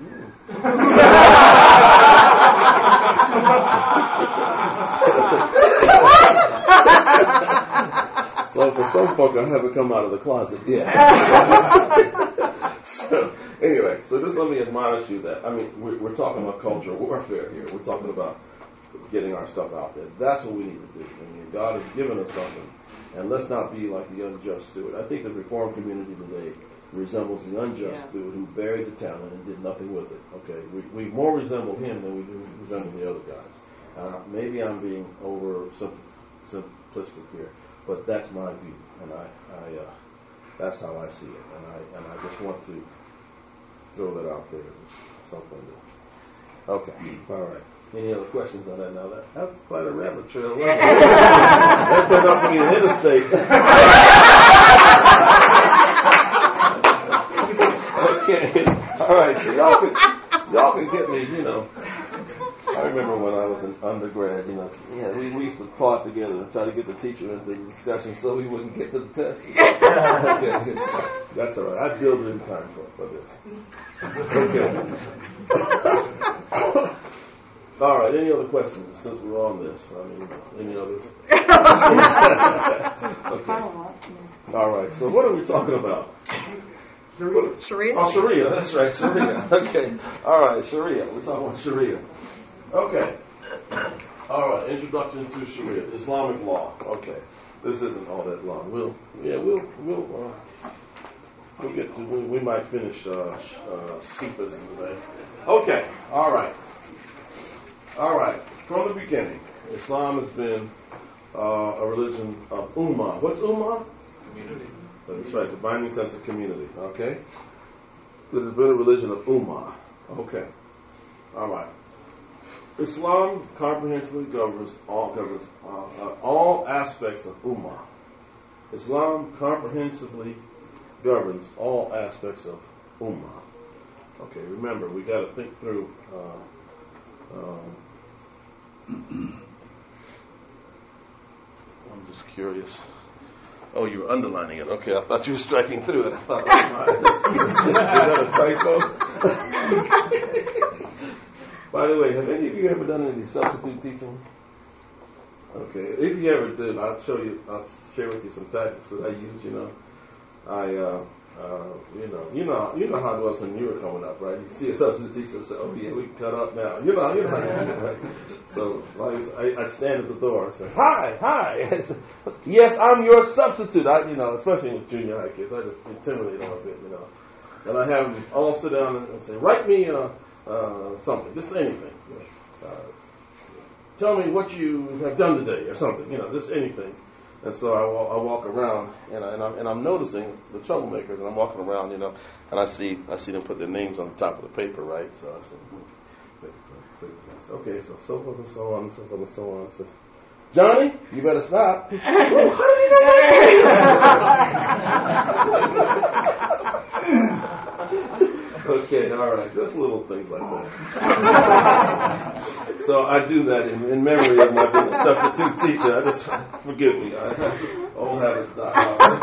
Speaker 2: So for some folk, I haven't come out of the closet yet. So anyway, just let me admonish you that, we're talking about cultural warfare here. We're talking about getting our stuff out there. That's what we need to do. God has given us something. And let's not be like the unjust steward. I think the Reformed community today resembles the unjust steward who buried the talent and did nothing with it. Okay, we more resemble him than we do resemble the other guys. Maybe I'm being over simplistic here, but that's my view, and I that's how I see it. And I just want to throw that out there as something new. Okay, all right. Any other questions on that? Now that's quite a rabbit trail. That turned out to be an interstate. Okay, all right. So y'all can get me. I remember when I was in undergrad. We used to plot together and try to get the teacher into the discussion so we wouldn't get to the test. Okay, that's all right. I built it in time for this. Okay. All right, any other questions since we're on this? I mean, any others? Okay. All right, so what are we talking about?
Speaker 6: Sharia?
Speaker 2: Oh, Sharia, that's right, Sharia. Okay, all right, Sharia. We're talking about Sharia. Okay. All right, introduction to Sharia, Islamic law. Okay, this isn't all that long. We'll get to. We might finish Sufism today. Okay, all right. From the beginning, Islam has been a religion of ummah. What's ummah?
Speaker 4: Community.
Speaker 2: That's right, the binding sense of community. Okay, it has been a religion of ummah. Okay, all right. Islam comprehensively governs all aspects of ummah. Islam comprehensively governs all aspects of ummah. Okay, remember, we got to think through. I'm just curious. Oh, you were underlining it. Okay, I thought you were striking through it. I thought, is that a typo? By the way, have any of you ever done any substitute teaching? Okay, if you ever did, I'll share with you some tactics that I use. You know how it was when you were coming up, right? You see a substitute teacher and say, "Oh yeah, we can cut up now." You know how you do it, right? So I stand at the door and say, "Hi." Yes, I'm your substitute. Especially with junior high kids, I just intimidate them a bit, And I have them all sit down and say, "Write me something, just anything. Tell me what you have done today, or something. Just anything." And so I walk around, and I'm noticing the troublemakers, and I'm walking around, and I see them put their names on the top of the paper, right? So I said, okay, so forth and so on, and so forth and so on. So, Johnny, you better stop. How do you know Okay, all right, just little things like that. So I do that in memory of my being a substitute teacher. Forgive me. Old habits die hard.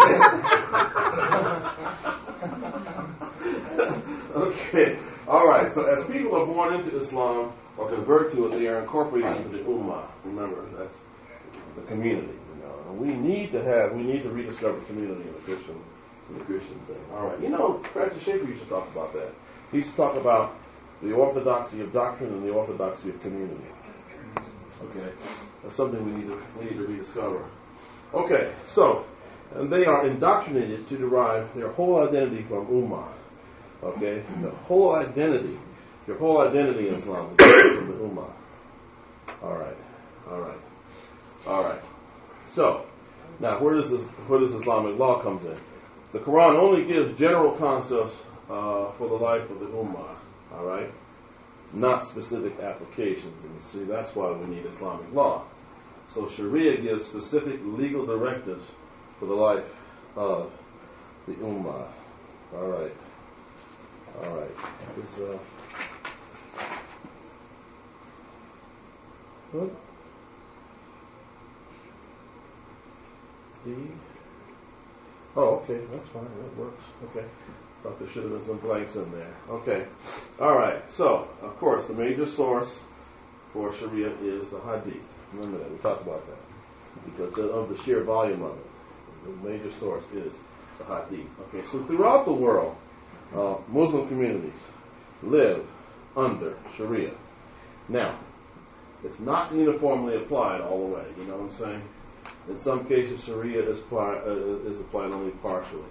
Speaker 2: Okay, all right. So as people are born into Islam or convert to it, they are incorporated into the ummah. Remember, that's the community. And we need to rediscover community in the Christian thing. All right. Francis Schaeffer used to talk about that. He used to talk about the orthodoxy of doctrine and the orthodoxy of community. Okay. That's something we need to rediscover. Okay. So, and they are indoctrinated to derive their whole identity from ummah. Okay. Your whole identity in Islam is based on the ummah. All right. So, now where does Islamic law comes in? The Quran only gives general concepts for the life of the ummah, all right? Not specific applications. And see, that's why we need Islamic law. So Sharia gives specific legal directives for the life of the ummah. All right. What? D? Oh, okay, that's fine. That works. Okay. Thought there should have been some blanks in there. Okay. All right. So, of course, the major source for Sharia is the Hadith. Remember that. We talked about that. Because of the sheer volume of it. The major source is the Hadith. Okay. So, throughout the world, Muslim communities live under Sharia. Now, it's not uniformly applied all the way. You know what I'm saying? In some cases, Sharia is applied only partially.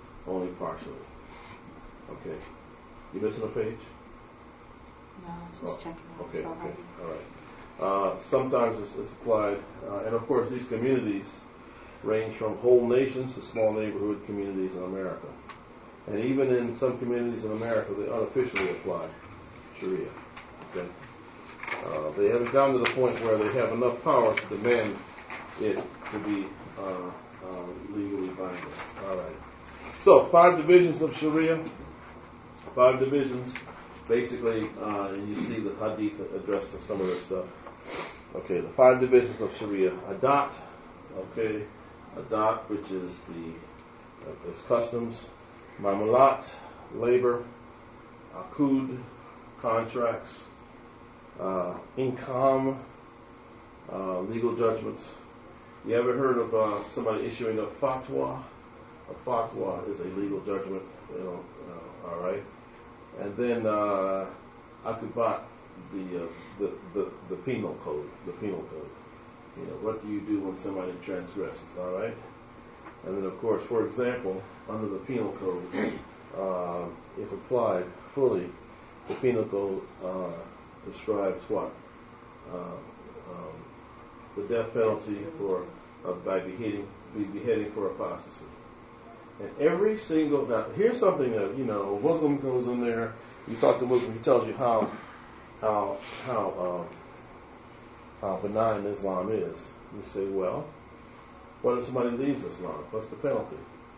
Speaker 2: Okay. You missing a page?
Speaker 5: No, just checking out.
Speaker 2: Okay. All right. Sometimes it's applied, and of course, these communities range from whole nations to small neighborhood communities in America. And even in some communities in America, they unofficially apply Sharia. Okay. They haven't gotten to the point where they have enough power to demand it to be legally binding. All right. So, 5 divisions of Sharia. 5 divisions. Basically, you see the Hadith addressed some of this stuff. Okay, the 5 divisions of Sharia. Adat. Okay. Adat, which is is customs. Mamulat, labor. Akud, contracts. income, legal judgments. You ever heard of somebody issuing a fatwa? A fatwa is a legal judgment, all right. And then akubat, the penal code, what do you do when somebody transgresses, all right? And then, of course, for example, under the penal code, if applied fully, the penal code prescribes what? The death penalty by beheading for apostasy. And every single, now here's something that, a Muslim goes in there, you talk to a Muslim, he tells you how benign Islam is. You say, well, what if somebody leaves Islam? What's the penalty?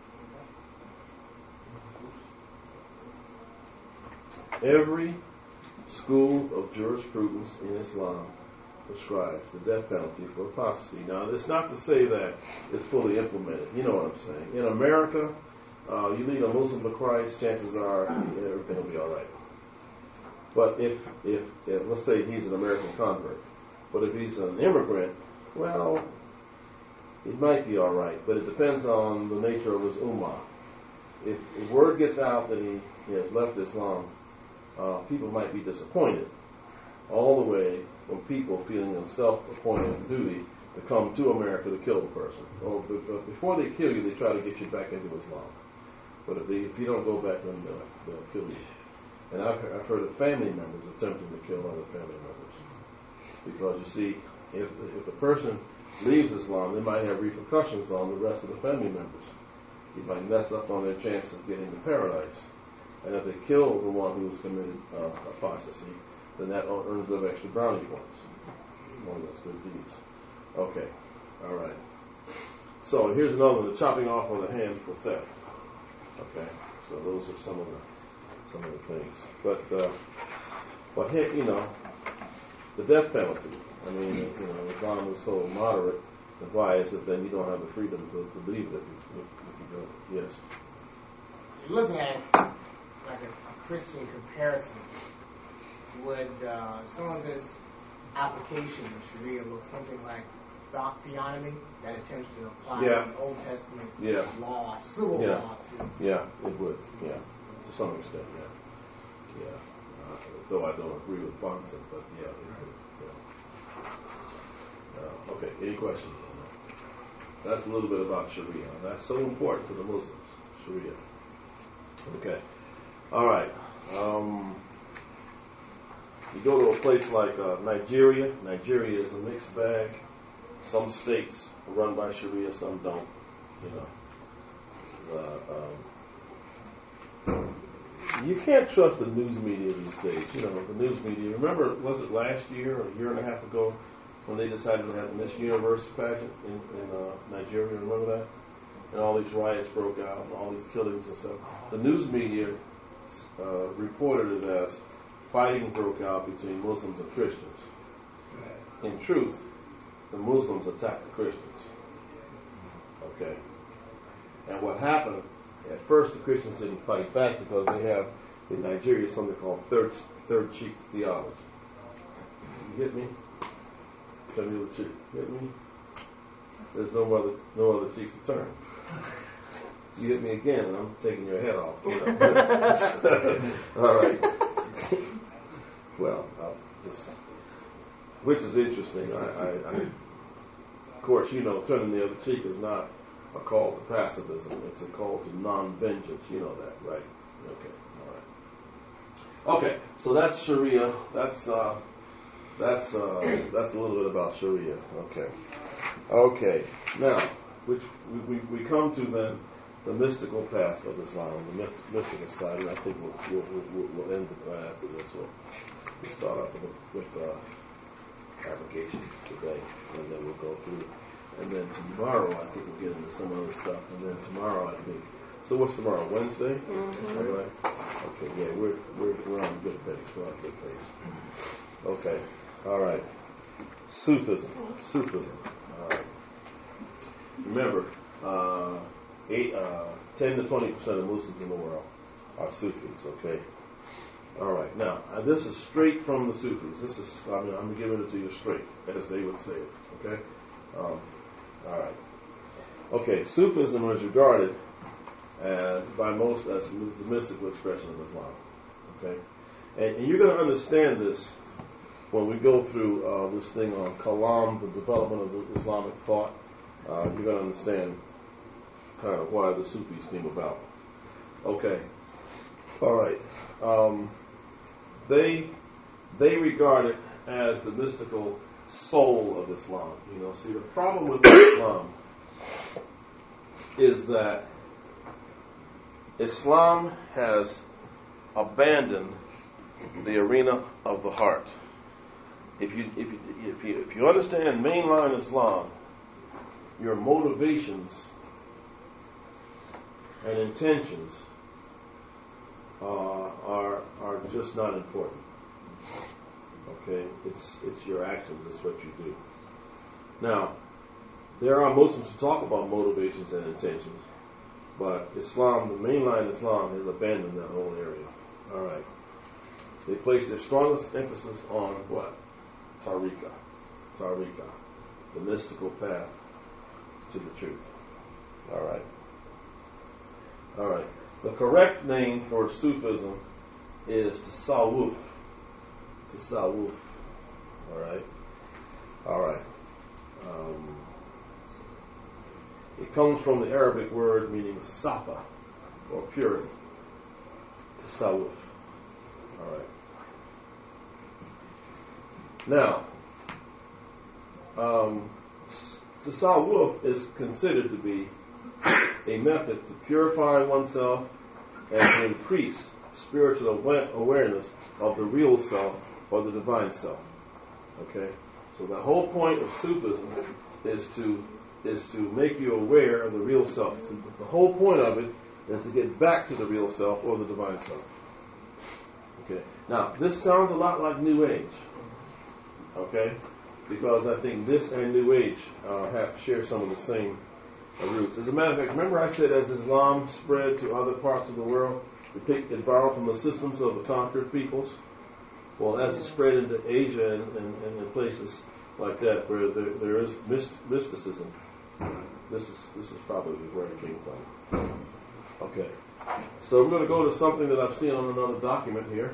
Speaker 2: Every school of jurisprudence in Islam prescribes the death penalty for apostasy. Now, it's not to say that it's fully implemented. You know what I'm saying. In America, you lead a Muslim to Christ, chances are everything will be all right. But if let's say he's an American convert, but if he's an immigrant, well, it might be all right, but it depends on the nature of his ummah. If word gets out that he has left Islam, people might be disappointed, all the way from people feeling a self-appointed duty to come to America to kill the person. But before they kill you, they try to get you back into Islam. But if you don't go back, then they'll kill you. And I've heard of family members attempting to kill other family members. Because you see, if the person leaves Islam, they might have repercussions on the rest of the family members. It might mess up on their chance of getting to paradise. And if they kill the one who has committed apostasy, then that earns them extra brownie points. One of those good deeds. Okay, all right. So here's another one: the chopping off of the hand for theft. Okay, so those are some of the things. But hey, the death penalty. I mean, Islam is so moderate. And why is it then you don't have the freedom to believe it if you don't? Yes.
Speaker 8: You're looking at like a Christian comparison. Would some of this application of Sharia look something like theonomy that attempts to apply the Old Testament law, civil law to?
Speaker 2: Yeah, it would. Yeah, to some extent. Yeah. Though I don't agree with Bunsen, but yeah, it would. Yeah. Okay. Any questions on that? That's a little bit about Sharia. That's so important to the Muslims. Sharia. Okay. All right. You go to a place like Nigeria. Nigeria is a mixed bag. Some states are run by Sharia, some don't. You can't trust the news media these days. The news media. Remember, was it last year or a year and a half ago when they decided to have the Miss Universe pageant in Nigeria? Remember that? And all these riots broke out and all these killings and stuff. The news media reported it as fighting broke out between Muslims and Christians. In truth, the Muslims attacked the Christians. Okay. And what happened, at first the Christians didn't fight back because they have in Nigeria something called third cheek theology. You get me? Turn the other cheek. Get me? There's no other cheeks to turn. You hit me again, and I'm taking your head off. All right. Well, which is interesting. Of course, turning the other cheek is not a call to pacifism. It's a call to non-vengeance. You know that, right? Okay. All right. Okay. So that's Sharia. That's a little bit about Sharia. Okay. Okay. Now, which we come to then the mystical path of Islam, the mystical side, and I think we'll end it right after this. We'll start off with application today, and then we'll go through. And then tomorrow, I think we'll get into some other stuff. And then tomorrow, I think. So what's tomorrow? Wednesday? Mm-hmm. All right. Okay. Yeah, we're on a good pace. We're on a good pace. Okay. All right. Sufism. All right. Remember, 10 to 20% of Muslims in the world are Sufis. Okay. All right. Now, this is straight from the Sufis. This is, I'm giving it to you straight, as they would say it. Okay? All right. Okay, Sufism is regarded by most as the mystical expression of Islam. Okay? And you're going to understand this when we go through this thing on Kalam, the development of Islamic thought. You're going to understand kind of why the Sufis came about. Okay. All right. They regard it as the mystical soul of Islam. See, the problem with Islam is that Islam has abandoned the arena of the heart. If you understand mainline Islam, your motivations and intentions are just not important. Okay, it's your actions. It's what you do. Now, there are Muslims who talk about motivations and intentions, but Islam, the mainline Islam, has abandoned that whole area. All right, they place their strongest emphasis on what? Tariqah, the mystical path to the truth. All right. The correct name for Sufism is Tasawwuf. All right. It comes from the Arabic word meaning safa, or purity. Tasawwuf. All right. Now, Tasawwuf is considered to be a method to purify oneself and to increase spiritual awareness of the real self or the divine self. Okay? So the whole point of Sufism is to make you aware of the real self. So the whole point of it is to get back to the real self or the divine self. Okay? Now, this sounds a lot like New Age. Okay? Because I think this and New Age share some of the same roots. As a matter of fact, remember I said as Islam spread to other parts of the world, it borrowed from the systems of the conquered peoples. Well, as it spread into Asia and places like that where there is mysticism, this is probably where it came from. Okay. So we're going to go to something that I've seen on another document here.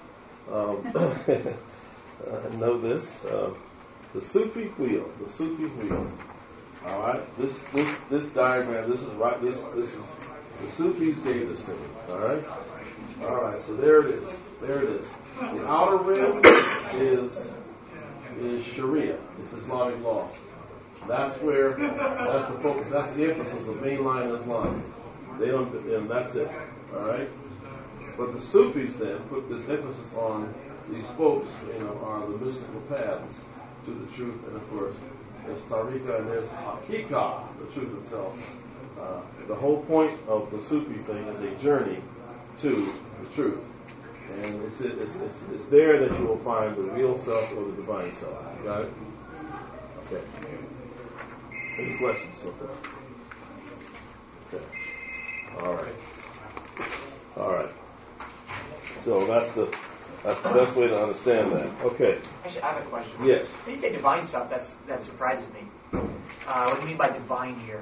Speaker 2: Know this. The Sufi wheel. All right. This diagram. This is right. This is the Sufis gave this to me. All right. So there it is. The outer rim is Sharia. It's Islamic law. That's the focus. That's the emphasis of mainline Islam. And that's it. All right. But the Sufis then put this emphasis on these folks, are the mystical paths to the truth, and of course, there's tariqah and there's haqiqah, the truth itself. The whole point of the Sufi thing is a journey to the truth, and it's there that you will find the real self or the divine self. You got it? Okay. Any questions so far? Okay. All right. So that's the best way to understand that. Okay.
Speaker 7: Actually, I have a question.
Speaker 2: Yes.
Speaker 7: When you say divine stuff, that surprises me. What do you mean by divine here?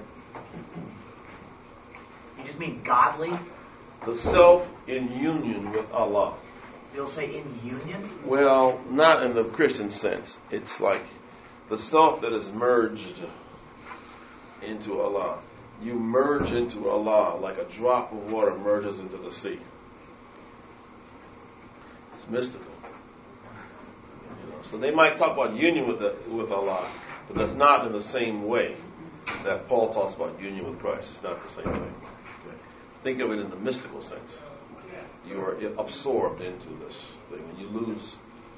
Speaker 7: You just mean godly?
Speaker 2: The self in union with Allah.
Speaker 7: You'll say in union?
Speaker 2: Well, not in the Christian sense. It's like the self that is merged into Allah. You merge into Allah like a drop of water merges into the sea. It's mystical. So they might talk about union with Allah, but that's not in the same way that Paul talks about union with Christ. It's not the same way. Okay. Think of it in the mystical sense. You are absorbed into this thing, and you lose,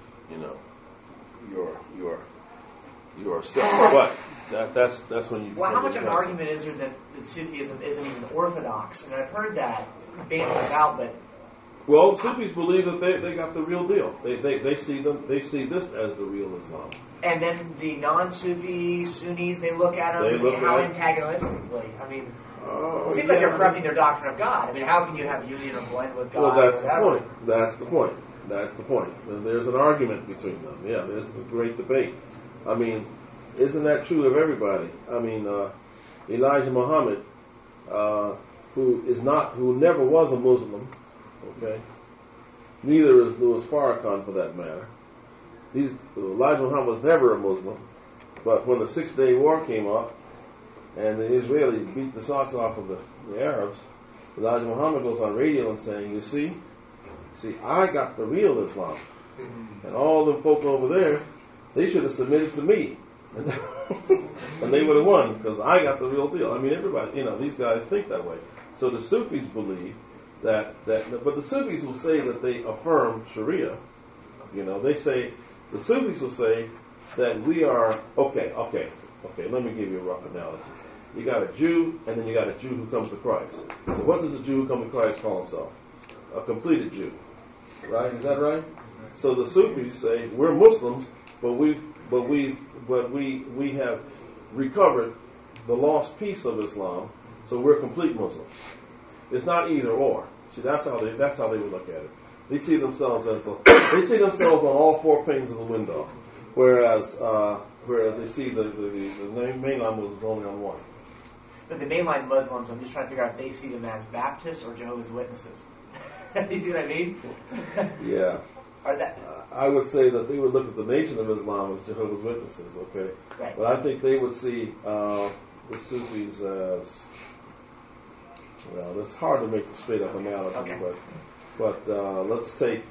Speaker 2: your self. But that's when you.
Speaker 7: Well, how much of an argument is there that Sufism isn't even orthodox? And I've heard that bandied about, but.
Speaker 2: Well, Sufis believe that they got the real deal. They see this as the real Islam.
Speaker 7: And then the non-Sufi Sunnis, they look at them how antagonistically. I mean, it seems like they're corrupting their doctrine of God. I mean, how can you have union or blend with God?
Speaker 2: Well, that's the point. That's the point. There's an argument between them. Yeah, there's a great debate. I mean, isn't that true of everybody? I mean, Elijah Muhammad, who never was a Muslim, okay? Neither is Louis Farrakhan, for that matter. Elijah Muhammad was never a Muslim, but when the 6-Day War came up and the Israelis beat the socks off of the Arabs, Elijah Muhammad goes on radio and saying, you see, I got the real Islam. And all them folk over there, they should have submitted to me. And they would have won, because I got the real deal. I mean, everybody, these guys think that way. So the Sufis believe that but the Sufis will say that they affirm Sharia. They say, the Sufis will say that we are, okay, let me give you a rough analogy. You got a Jew, and then you got a Jew who comes to Christ. So what does a Jew who comes to Christ call himself? A completed Jew. Right? Is that right? So the Sufis say, we're Muslims, but we have recovered the lost piece of Islam, so we're complete Muslims. It's not either or. See, that's how they would look at it. They see themselves on all four panes of the window, whereas they see the mainline Muslims only on one.
Speaker 7: But the mainline Muslims, I'm just trying to figure out if they see them as Baptists or Jehovah's Witnesses. You see what I mean?
Speaker 2: Yeah. I would say that they would look at the Nation of Islam as Jehovah's Witnesses, okay?
Speaker 7: Right.
Speaker 2: But I think they would see the Sufis as, well, it's hard to make the straight up analogy,
Speaker 7: okay.
Speaker 2: but let's take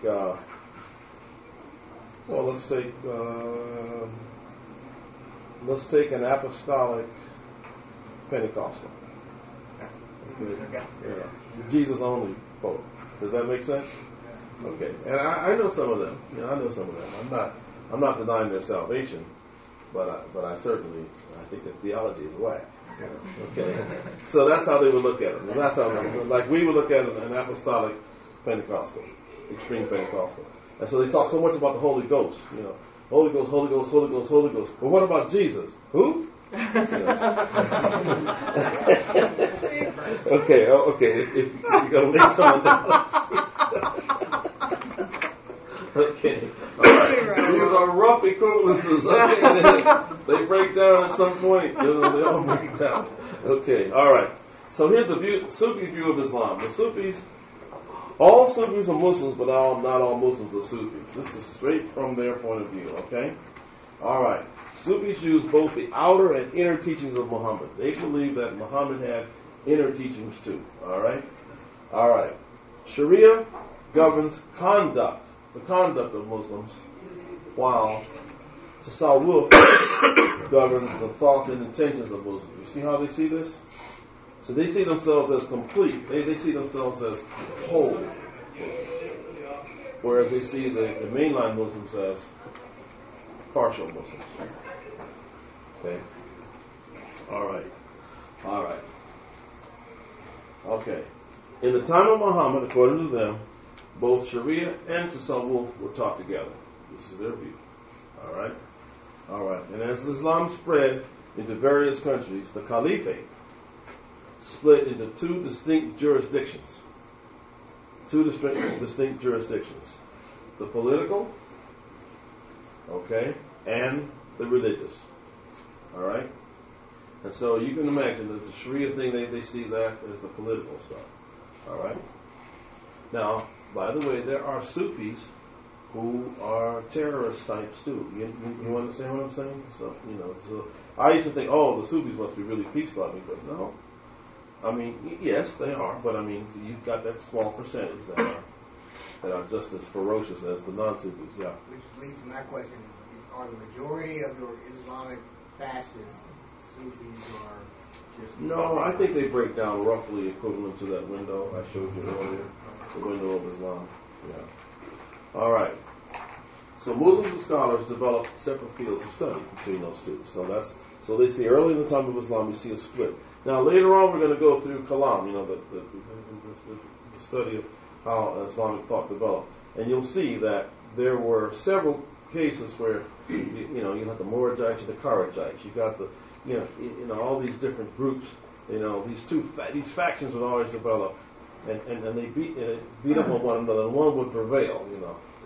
Speaker 2: an apostolic Pentecostal.
Speaker 7: Okay.
Speaker 2: Yeah. Jesus only folk. Does that make sense? Okay. And I know some of them. I know some of them. I'm not denying their salvation, but I think the theology is whack. Okay. So that's how they would look at it. And that's how like we would look at it an apostolic Pentecostal, extreme Pentecostal. And so they talk so much about the Holy Ghost. Holy Ghost, Holy Ghost, Holy Ghost, Holy Ghost. But what about Jesus? Who? Okay. If you're gonna make some analogies. Okay. These are rough equivalences. Okay. They break down at some point. They all break down. Okay. All right. So here's the Sufi view of Islam. The Sufis, all Sufis are Muslims, but not all Muslims are Sufis. This is straight from their point of view. Okay. All right. Sufis use both the outer and inner teachings of Muhammad. They believe that Muhammad had inner teachings too. All right. Sharia governs the conduct of Muslims, while Tasawwuf governs the thoughts and intentions of Muslims. You see how they see this? So they see themselves as complete. They see themselves as whole Muslims. Whereas they see the mainline Muslims as partial Muslims. Okay. All right. Okay. In the time of Muhammad, according to them, both Sharia and Tasawwuf were taught together. This is their view. All right. And as Islam spread into various countries, the Caliphate split into two distinct jurisdictions. The political, and the religious. All right? And so you can imagine that the Sharia thing, they see that as the political stuff. All right? Now, by the way, there are Sufis who are terrorist types too. You understand what I'm saying? So I used to think, the Sufis must be really peace-loving, but no. I mean, yes, they are, but I mean, you've got that small percentage that are just as ferocious as the non-Sufis, yeah.
Speaker 8: Which leads to my question, are the majority of your Islamic fascists Sufis or just...
Speaker 2: No, I think they break down roughly equivalent to that window I showed you earlier, the window of Islam. Yeah. All right. So Muslims and scholars developed separate fields of study between those two. So they see early in the time of Islam, you see a split. Now later on, we're going to go through Kalam, the study of how Islamic thought developed, and you'll see that there were several cases where you had the Murjites and the Kharijites. You got the all these different groups. These factions would always develop, and they beat up on one another, and one would prevail.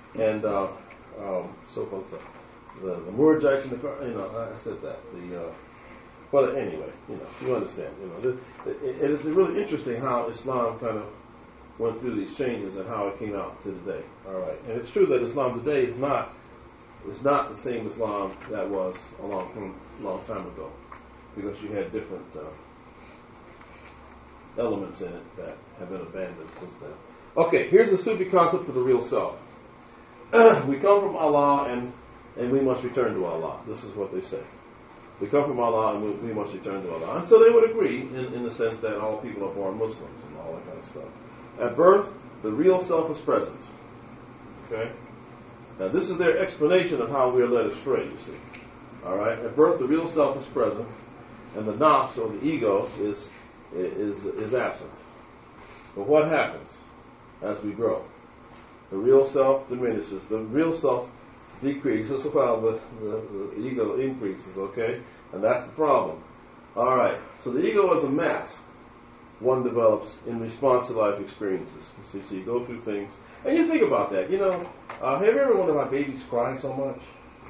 Speaker 2: and so forth. So the Murjites in the car, I said that. But anyway, you understand. It is really interesting how Islam kind of went through these changes and how it came out to today. All right, and it's true that Islam today is not the same Islam that was a long time ago, because you had different elements in it that have been abandoned since then. Okay, here's the Sufi concept of the real self. We come from Allah and we must return to Allah. This is what they say. We come from Allah and we must return to Allah. And so they would agree in the sense that all people are born Muslims and all that kind of stuff. At birth, the real self is present. Okay? Now this is their explanation of how we are led astray, you see. All right? At birth, the real self is present, and the nafs, or the ego, is absent. But what happens as we grow? The real self diminishes. The real self decreases while the ego increases, okay? And that's the problem. All right. So the ego is a mask one develops in response to life experiences. You see, so you go through things, and you think about that. Have you ever wondered why babies cry so much?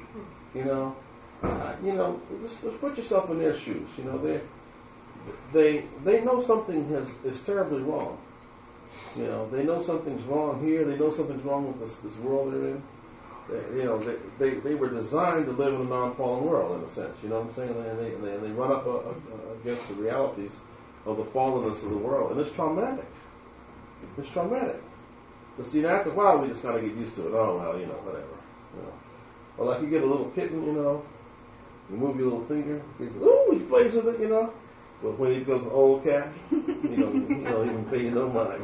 Speaker 2: Just put yourself in their shoes. They know something is terribly wrong. They know something's wrong here. They know something's wrong with this world they're in. They were designed to live in a non-fallen world, in a sense. You know what I'm saying? And they run up against the realities of the fallenness of the world, and it's traumatic. It's traumatic. But see, after a while, we just kind of get used to it. Oh well, whatever. Or like you get a little kitten, you move your little finger, he plays with it, But when he becomes an old cat, you don't even pay no mind,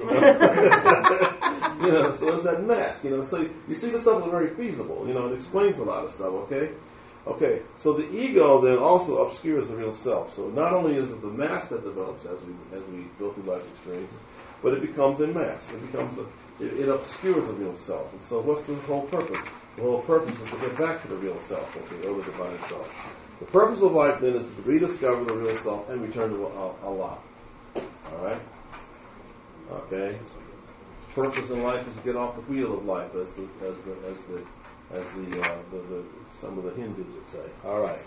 Speaker 2: So it's that mask, So you see, this stuff is very feasible, It explains a lot of stuff, okay? Okay, so the ego then also obscures the real self. So not only is it the mask that develops as we go through life experiences, but it becomes a mask. It obscures the real self. And so what's the whole purpose? The whole purpose is to get back to the real self, okay, or the divine self. The purpose of life then is to rediscover the real self and return to Allah. All right? Okay. Purpose in life is to get off the wheel of life, as some of the Hindus would say. All right.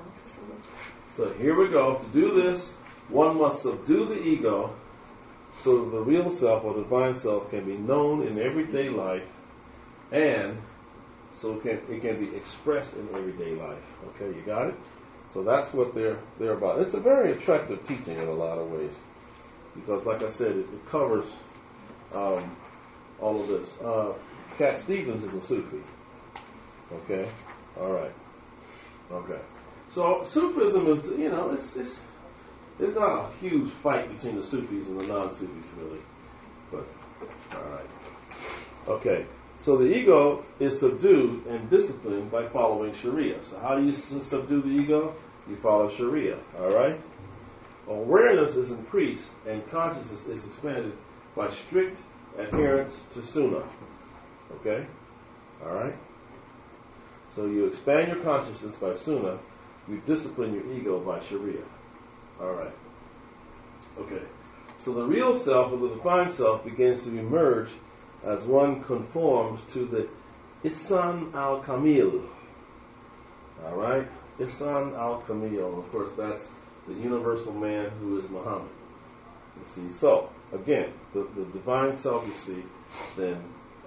Speaker 2: So here we go. To do this, one must subdue the ego so that the real self or divine self can be known in everyday life, and so it can be expressed in everyday life. Okay, you got it? So that's what they're about. It's a very attractive teaching in a lot of ways, because, like I said, it covers all of this. Cat Stevens is a Sufi. Okay, all right. Okay, so Sufism is it's not a huge fight between the Sufis and the non-Sufis, really. But all right. Okay. So the ego is subdued and disciplined by following Sharia. So how do you subdue the ego? You follow Sharia, all right? Awareness is increased and consciousness is expanded by strict adherence to Sunnah, okay? All right? So you expand your consciousness by Sunnah, you discipline your ego by Sharia, all right? Okay. So the real self, or the divine self, begins to emerge as one conforms to the Ihsan al-Kamil. All right? Ihsan al-Kamil. Of course, that's the universal man who is Muhammad. You see, so, again, the divine self, you see, then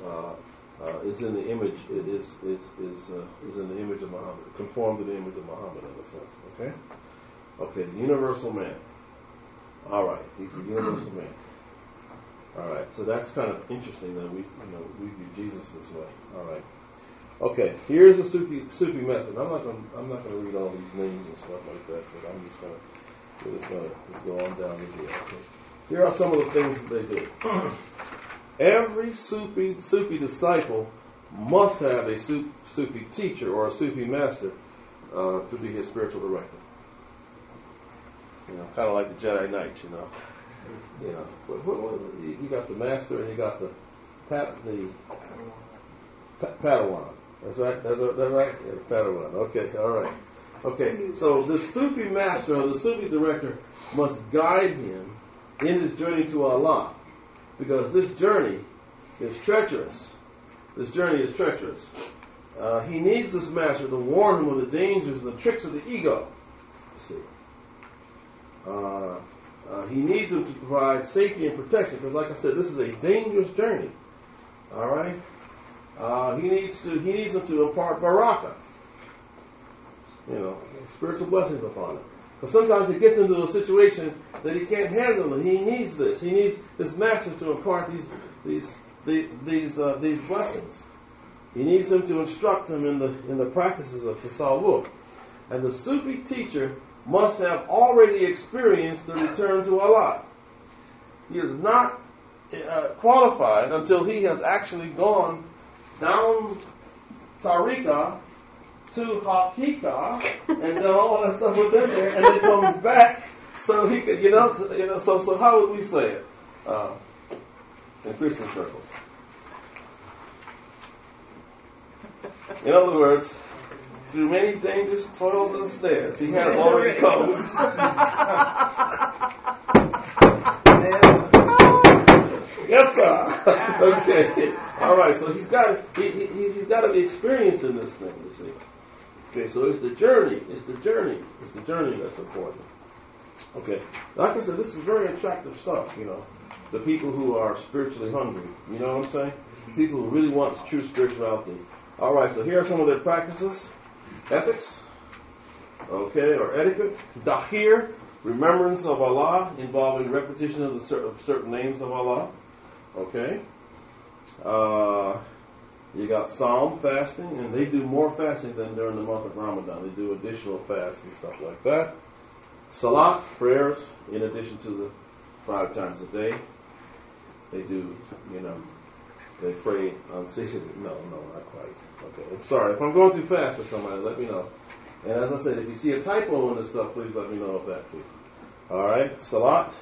Speaker 2: is in the image, is in the image of Muhammad, conformed to the image of Muhammad, in a sense, okay? Okay, the universal man. All right, he's the universal man. All right, so that's kind of interesting that we view Jesus this way. All right, okay. Here's a Sufi method. I'm not going to read all these names and stuff like that, but I'm just going to go on down the here. Okay. Here are some of the things that they do. Every Sufi disciple must have a Sufi teacher or a Sufi master to be his spiritual director. Kind of like the Jedi Knights, you got the master and you got the Padawan. That's right? That's right? Yeah, Padawan. Okay, all right. Okay, so the Sufi master or the Sufi director must guide him in his journey to Allah, because this journey is treacherous This journey is treacherous. He needs this master to warn him of the dangers and the tricks of the ego. Let's see. He needs him to provide safety and protection because, like I said, this is a dangerous journey. All right. He needs him to impart baraka, spiritual blessings upon him. But sometimes he gets into a situation that he can't handle, and he needs this. He needs this master to impart these blessings. He needs him to instruct him in the practices of tasawwuf. And the Sufi teacher must have already experienced the return to Allah. He is not qualified until he has actually gone down tariqah to haqiqah and done all that stuff within there, and then come back so he could, So how would we say it in Christian circles? In other words, through many dangers, toils, and snares, he has already come. Yes, sir. Okay. All right. So he's got to be experienced in this thing. You see. Okay. So it's the journey. It's the journey that's important. Okay. Like I said, this is very attractive stuff. The people who are spiritually hungry. You know what I'm saying? People who really want true spirituality. All right. So here are some of their practices. Ethics, okay, or etiquette. Dakhir, remembrance of Allah, involving repetition of certain names of Allah. Okay. You got Psalm, fasting, and they do more fasting than during the month of Ramadan. They do additional fasts and stuff like that. Salat, prayers, in addition to the 5 times a day. They do, they pray on No, not quite. Okay, I'm sorry. If I'm going too fast for somebody, let me know. And as I said, if you see a typo in this stuff, please let me know of that too. All right, Salat.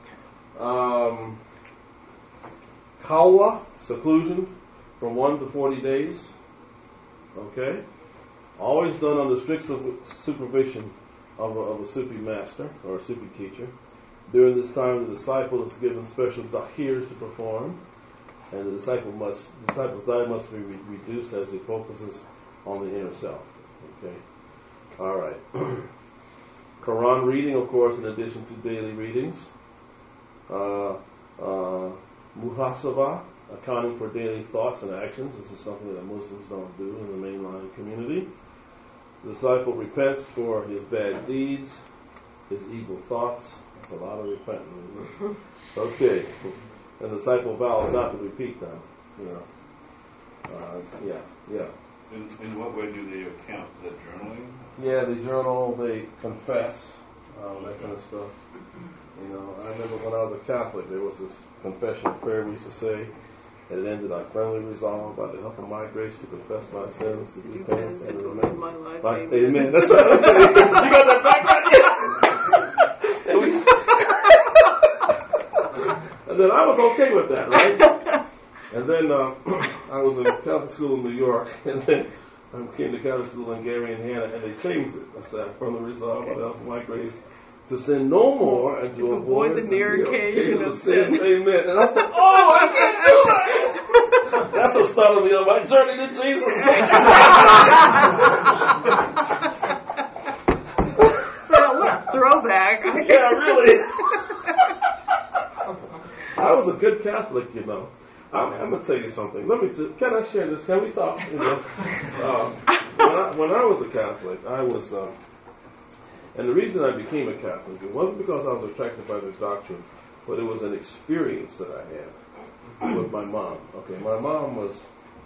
Speaker 2: Khalwa, seclusion, from 1 to 40 days. Okay. Always done under strict supervision of a Sufi master or a Sufi teacher. During this time, the disciple is given special dakhirs to perform. And the disciple's diet must be reduced as he focuses on the inner self. Okay. All right. Quran reading, of course, in addition to daily readings. Muhasabah, accounting for daily thoughts and actions. This is something that Muslims don't do in the mainline community. The disciple repents for his bad deeds, his evil thoughts. That's a lot of repenting. Okay. And the disciple vows not to repeat them.
Speaker 3: In what way do they account? Is that journaling?
Speaker 2: Yeah, they journal, they confess, that kind of stuff. I remember when I was a Catholic, there was this confession prayer we used to say, and it ended, I firmly resolve by the help of my grace to confess my sins, to do penance, and to remain
Speaker 6: my life.
Speaker 2: Amen. That's right. That's right. You got that back right? Yes. And then I was okay with that, right? And then I was in Catholic school in New York, and then I came to Catholic school in Gary, Indiana, and they changed it. I said, from the resolve by the help of my grace to sin no more and to avoid
Speaker 6: the near occasion of sin.
Speaker 2: Amen. And I said, I can't do that. That's what started me on my journey to Jesus.
Speaker 6: What a throwback.
Speaker 2: Yeah, really. I was a good Catholic, I'm going to tell you something. Can I share this? Can we talk? When I was a Catholic, I was, and the reason I became a Catholic, it wasn't because I was attracted by their doctrine, but it was an experience that I had with my mom. Okay, my mom was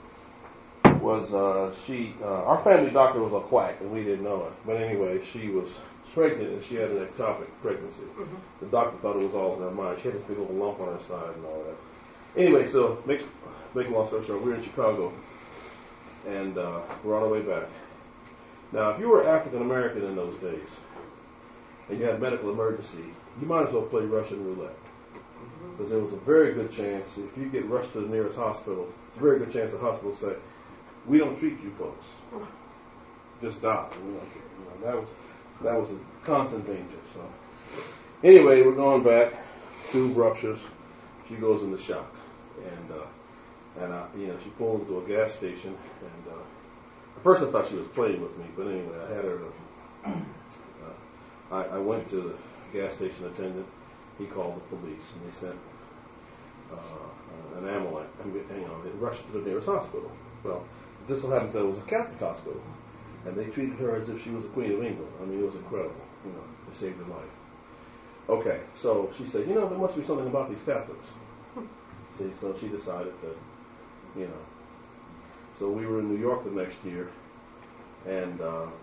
Speaker 2: our family doctor was a quack, and we didn't know it. But anyway, she was pregnant, and she had an ectopic pregnancy. Mm-hmm. The doctor thought it was all in her mind. She had this big old lump on her side and all that. Anyway, so make long story short, we're in Chicago, and we're on our way back. Now, if you were African American in those days, and you had a medical emergency, you might as well play Russian roulette, because there was a very good chance if you get rushed to the nearest hospital, it's a very good chance the hospital will say, "We don't treat you folks, just die." That was a constant danger. So anyway, we're going back. Tube ruptures. She goes into shock. And And she pulled into a gas station, and at first I thought she was playing with me, but anyway, I had her. I went to the gas station attendant. He called the police, and they sent an ambulance. They rushed to the nearest hospital. Well, it just so happened that it was a Catholic hospital, and they treated her as if she was the Queen of England. I mean, it was incredible. They saved her life. Okay, so she said, there must be something about these Catholics. See, so she decided that, So we were in New York the next year, and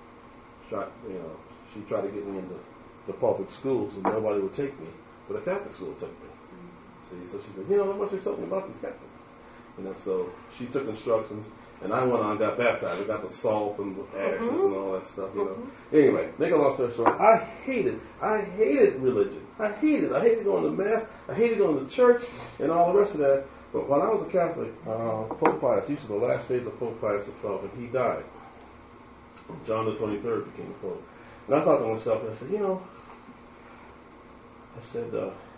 Speaker 2: she tried to get me into the public schools, and nobody would take me, but a Catholic school took me. See, so she said, there must be something about these Catholics. So she took instructions, and I went on and got baptized. I got the salt and the ashes and all that stuff, Anyway, make a long story short, I hated religion. I hated going to Mass. I hated going to church and all the rest of that. But when I was a Catholic, Pope Pius, these are the last days of Pope Pius XII, and he died. John the 23rd became Pope. And I thought to myself, I said,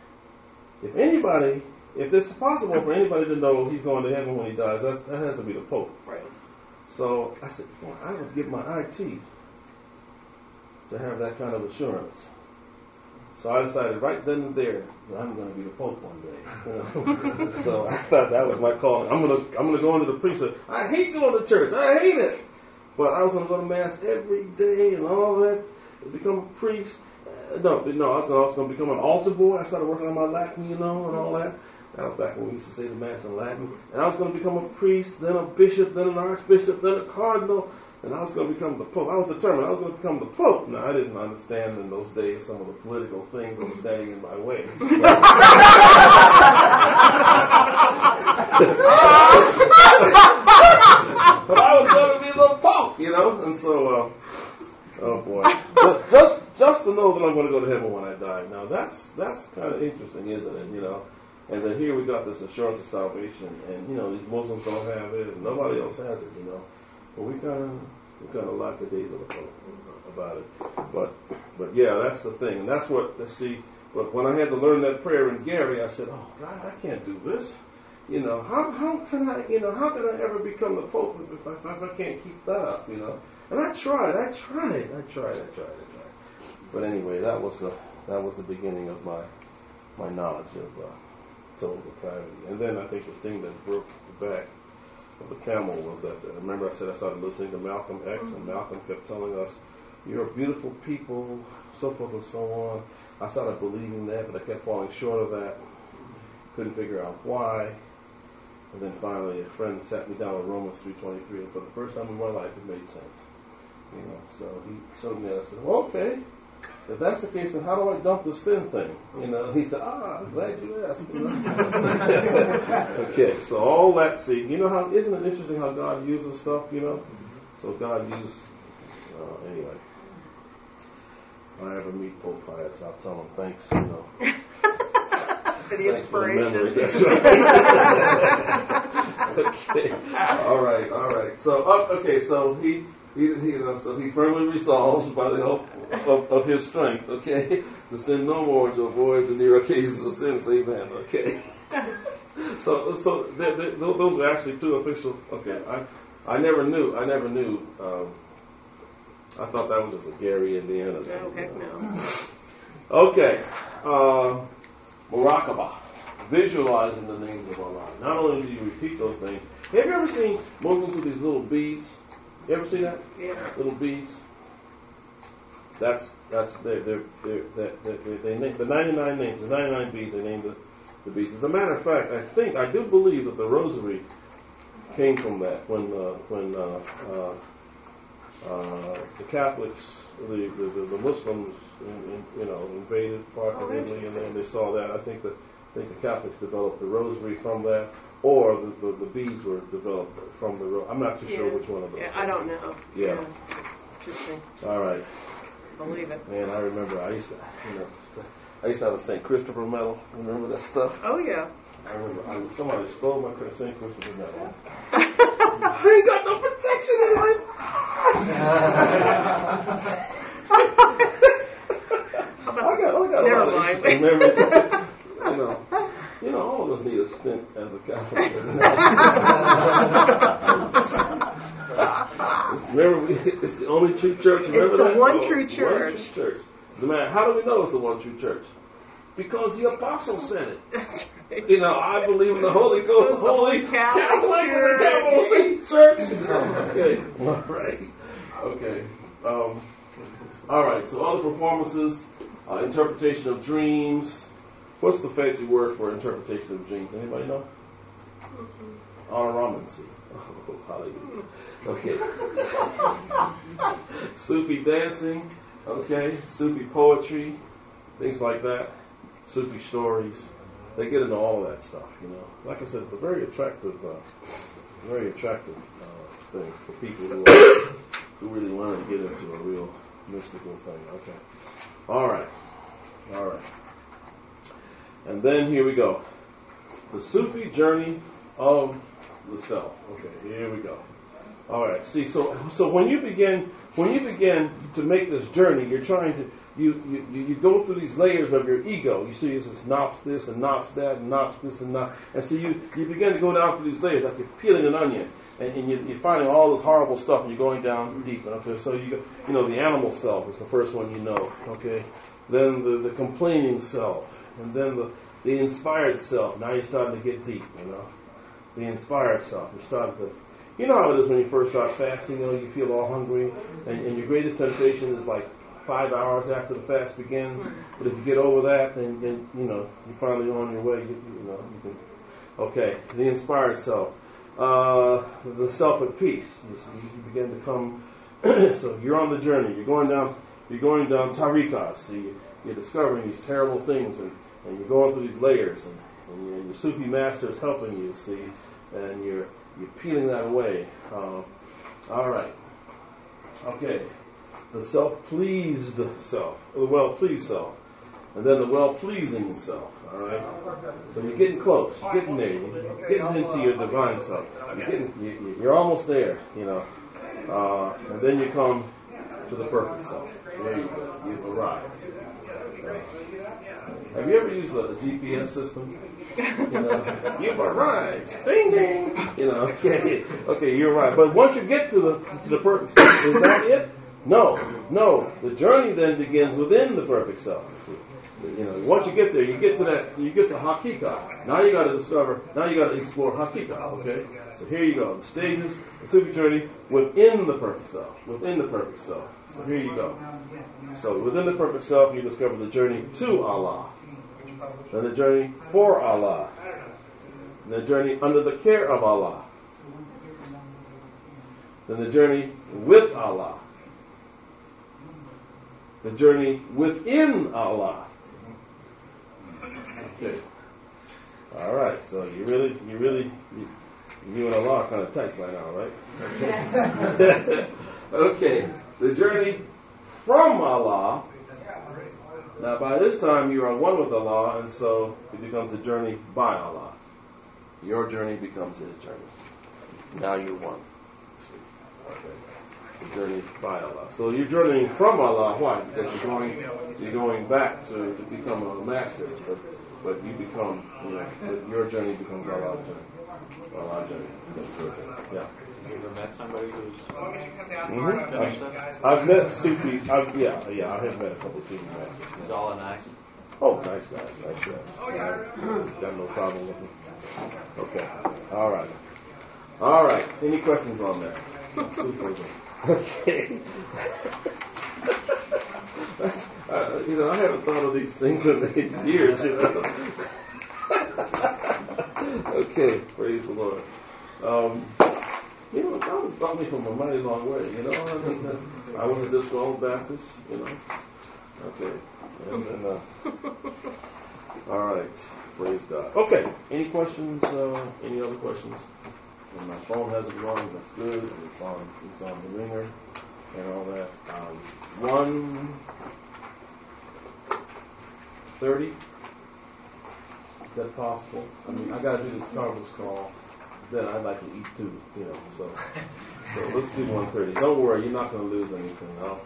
Speaker 2: if it's possible for anybody to know he's going to heaven when he dies, that has to be the Pope.
Speaker 6: Right.
Speaker 2: So I said, I would give my eye teeth to have that kind of assurance. So I decided right then and there that I'm going to be the Pope one day. So I thought that was my calling. I'm going to go into the priesthood. I hate going to church. I hate it. But I was going to go to Mass every day and all that, become a priest. No, I was going to become an altar boy. I started working on my Latin, and all that. That was back when we used to say the Mass in Latin. And I was going to become a priest, then a bishop, then an archbishop, then a cardinal, and I was going to become the Pope. I was determined I was going to become the Pope. Now, I didn't understand in those days some of the political things that were standing in my way. But I was going to be the Pope, and so, oh boy. But just to know that I'm going to go to heaven when I die. Now, that's kind of interesting, isn't it, And then here we got this assurance of salvation, and these Muslims don't have it, and nobody else has it, But we kind of lack the days about it. But yeah, that's the thing, and that's what. Let's see. But when I had to learn that prayer in Gary, I said, "Oh God, I can't do this. How can I ever become the Pope if I can't keep that up? And I tried. But anyway, that was the beginning of my knowledge of total depravity. And then I think the thing that broke the back of the camel was that, remember I said I started listening to Malcolm X, and Malcolm kept telling us, you're beautiful people, so forth and so on. I started believing that, but I kept falling short of that. Couldn't figure out why. And then finally a friend sat me down with Romans 3:23, and for the first time in my life it made sense. So he showed me that. I said, well, okay. If that's the case, then how do I dump the sin thing? He said, I'm glad you asked. Okay, so all that, isn't it interesting how God uses stuff, So God used, anyway. If I ever meet Pope Pius, I'll tell him thanks,
Speaker 6: For the inspiration.
Speaker 2: That's right. Okay, all right. So he firmly resolves by the help of his strength, okay, to sin no more, to avoid the near occasions of sins. Amen. Okay. So those are actually two official. Okay, I never knew. I thought that was just a Gary, Indiana thing.
Speaker 6: Oh, heck no.
Speaker 2: Okay, Muraqabah, visualizing the names of Allah. Not only do you repeat those names. Have you ever seen Muslims with these little beads? You ever see that?
Speaker 6: Yeah.
Speaker 2: Little beads. That's they name the 99 names, the 99 beads. They named the beads. As a matter of fact, I do believe that the rosary came from that when the Catholics, the Muslims, invaded parts of Italy, and then they saw that. I think the Catholics developed the rosary from that. Or the beads were developed from the rosary. I'm not too sure which one of those.
Speaker 6: Yeah, I don't know.
Speaker 2: Yeah.
Speaker 6: Interesting.
Speaker 2: All right.
Speaker 6: Believe it.
Speaker 2: Man, I remember I used to have a St. Christopher medal. Remember that stuff?
Speaker 6: Oh yeah.
Speaker 2: I remember somebody stole my St. Christopher medal. I ain't got no protection in life. I got
Speaker 6: Never
Speaker 2: a lot
Speaker 6: mind.
Speaker 2: of interesting memories. All of us need a stint as a Catholic. Remember, it's the only true church. Remember
Speaker 6: It's the
Speaker 2: that?
Speaker 6: one true church.
Speaker 2: One true church. As a matter, how do we know it's the one true church? Because the apostles said it.
Speaker 6: That's right.
Speaker 2: You know, I believe in the Holy Ghost, the Holy Catholic and the capital C Church. Okay, all right. Okay. All right. So other performances, interpretation of dreams. What's the fancy word for interpretation of dreams? Anybody know? Aromancy. Oh, hallelujah. Okay. Sufi dancing. Okay. Sufi poetry. Things like that. Sufi stories. They get into all of that stuff, you know. Like I said, it's a very attractive thing for people who really want to get into a real mystical thing. Okay. All right. And then here we go. The Sufi journey of the self. Okay, here we go. All right. See, so when you begin to make this journey, you're trying to you go through these layers of your ego. You see, it's this nafs this and nafs that and nafs this and that, and so you begin to go down through these layers like you're peeling an onion, and you're finding all this horrible stuff, and you're going down deep. Okay, so you know the animal self is the first one you know. Okay, then the complaining self, and then the inspired self. Now you're starting to get deep. You know, the inspired self. You're starting to. You know how it is when you first start fasting. You know, you feel all hungry, and your greatest temptation is like 5 hours after the fast begins. But if you get over that, then you know you're finally on your way. You can. Okay, the inspired self, the self at peace. You begin to come. So you're on the journey. You're going down tariqas. So you're discovering these terrible things, and you're going through these layers, and your Sufi master is helping you. See, and you're peeling that away. All right. Okay. The self-pleased self, the well-pleased self, and then the well-pleasing self. All right. So you're getting close. You're getting there. You're getting into your divine self. You're almost there. You know. And then you come to the perfect self. There you go. You've arrived. Have you ever used a GPS system? You know, you've arrived. Ding ding. You know, okay, you're right. But once you get to the perfect self, is that it? No. The journey then begins within the perfect self. You know, once you get there, you get to Hakika. Now you got to explore Hakika. Okay, so here you go. The stages, the Sufi journey within the perfect self. So here you go. So within the perfect self, you discover the journey to Allah, then the journey for Allah, then the journey under the care of Allah, then the journey with Allah, the journey within Allah. Okay. All right. So you and Allah are kind of tight right now, right? Okay. Okay. The journey from Allah. Now, by this time, you are one with Allah, and so it becomes a journey by Allah. Your journey becomes His journey. Now you're one. Okay. The journey by Allah. So you're journeying from Allah. Why? Because you're going back to become a master. But you become, your journey becomes Allah's journey. Allah's journey becomes your journey. Yeah.
Speaker 9: You ever met somebody who's
Speaker 2: I've met Sufi. I have met a couple of Sufi masters.
Speaker 9: Is Allah nice?
Speaker 2: Oh, nice guys. Got no problem with him. Okay. All right. Any questions on that? Sufism. Okay. That's, I haven't thought of these things in years. Okay. Praise the Lord. God has brought me from a mighty long way, I was a disgruntled Baptist, Okay. And then, all right. Praise God. Okay. Any questions? Any other questions? And my phone hasn't rung. That's good. It's on the ringer and all that. 1:30. Is that possible? I mean, I got to do this conference call. Then I'd like to eat too, so let's do 1:30. Don't worry, you're not going to lose anything.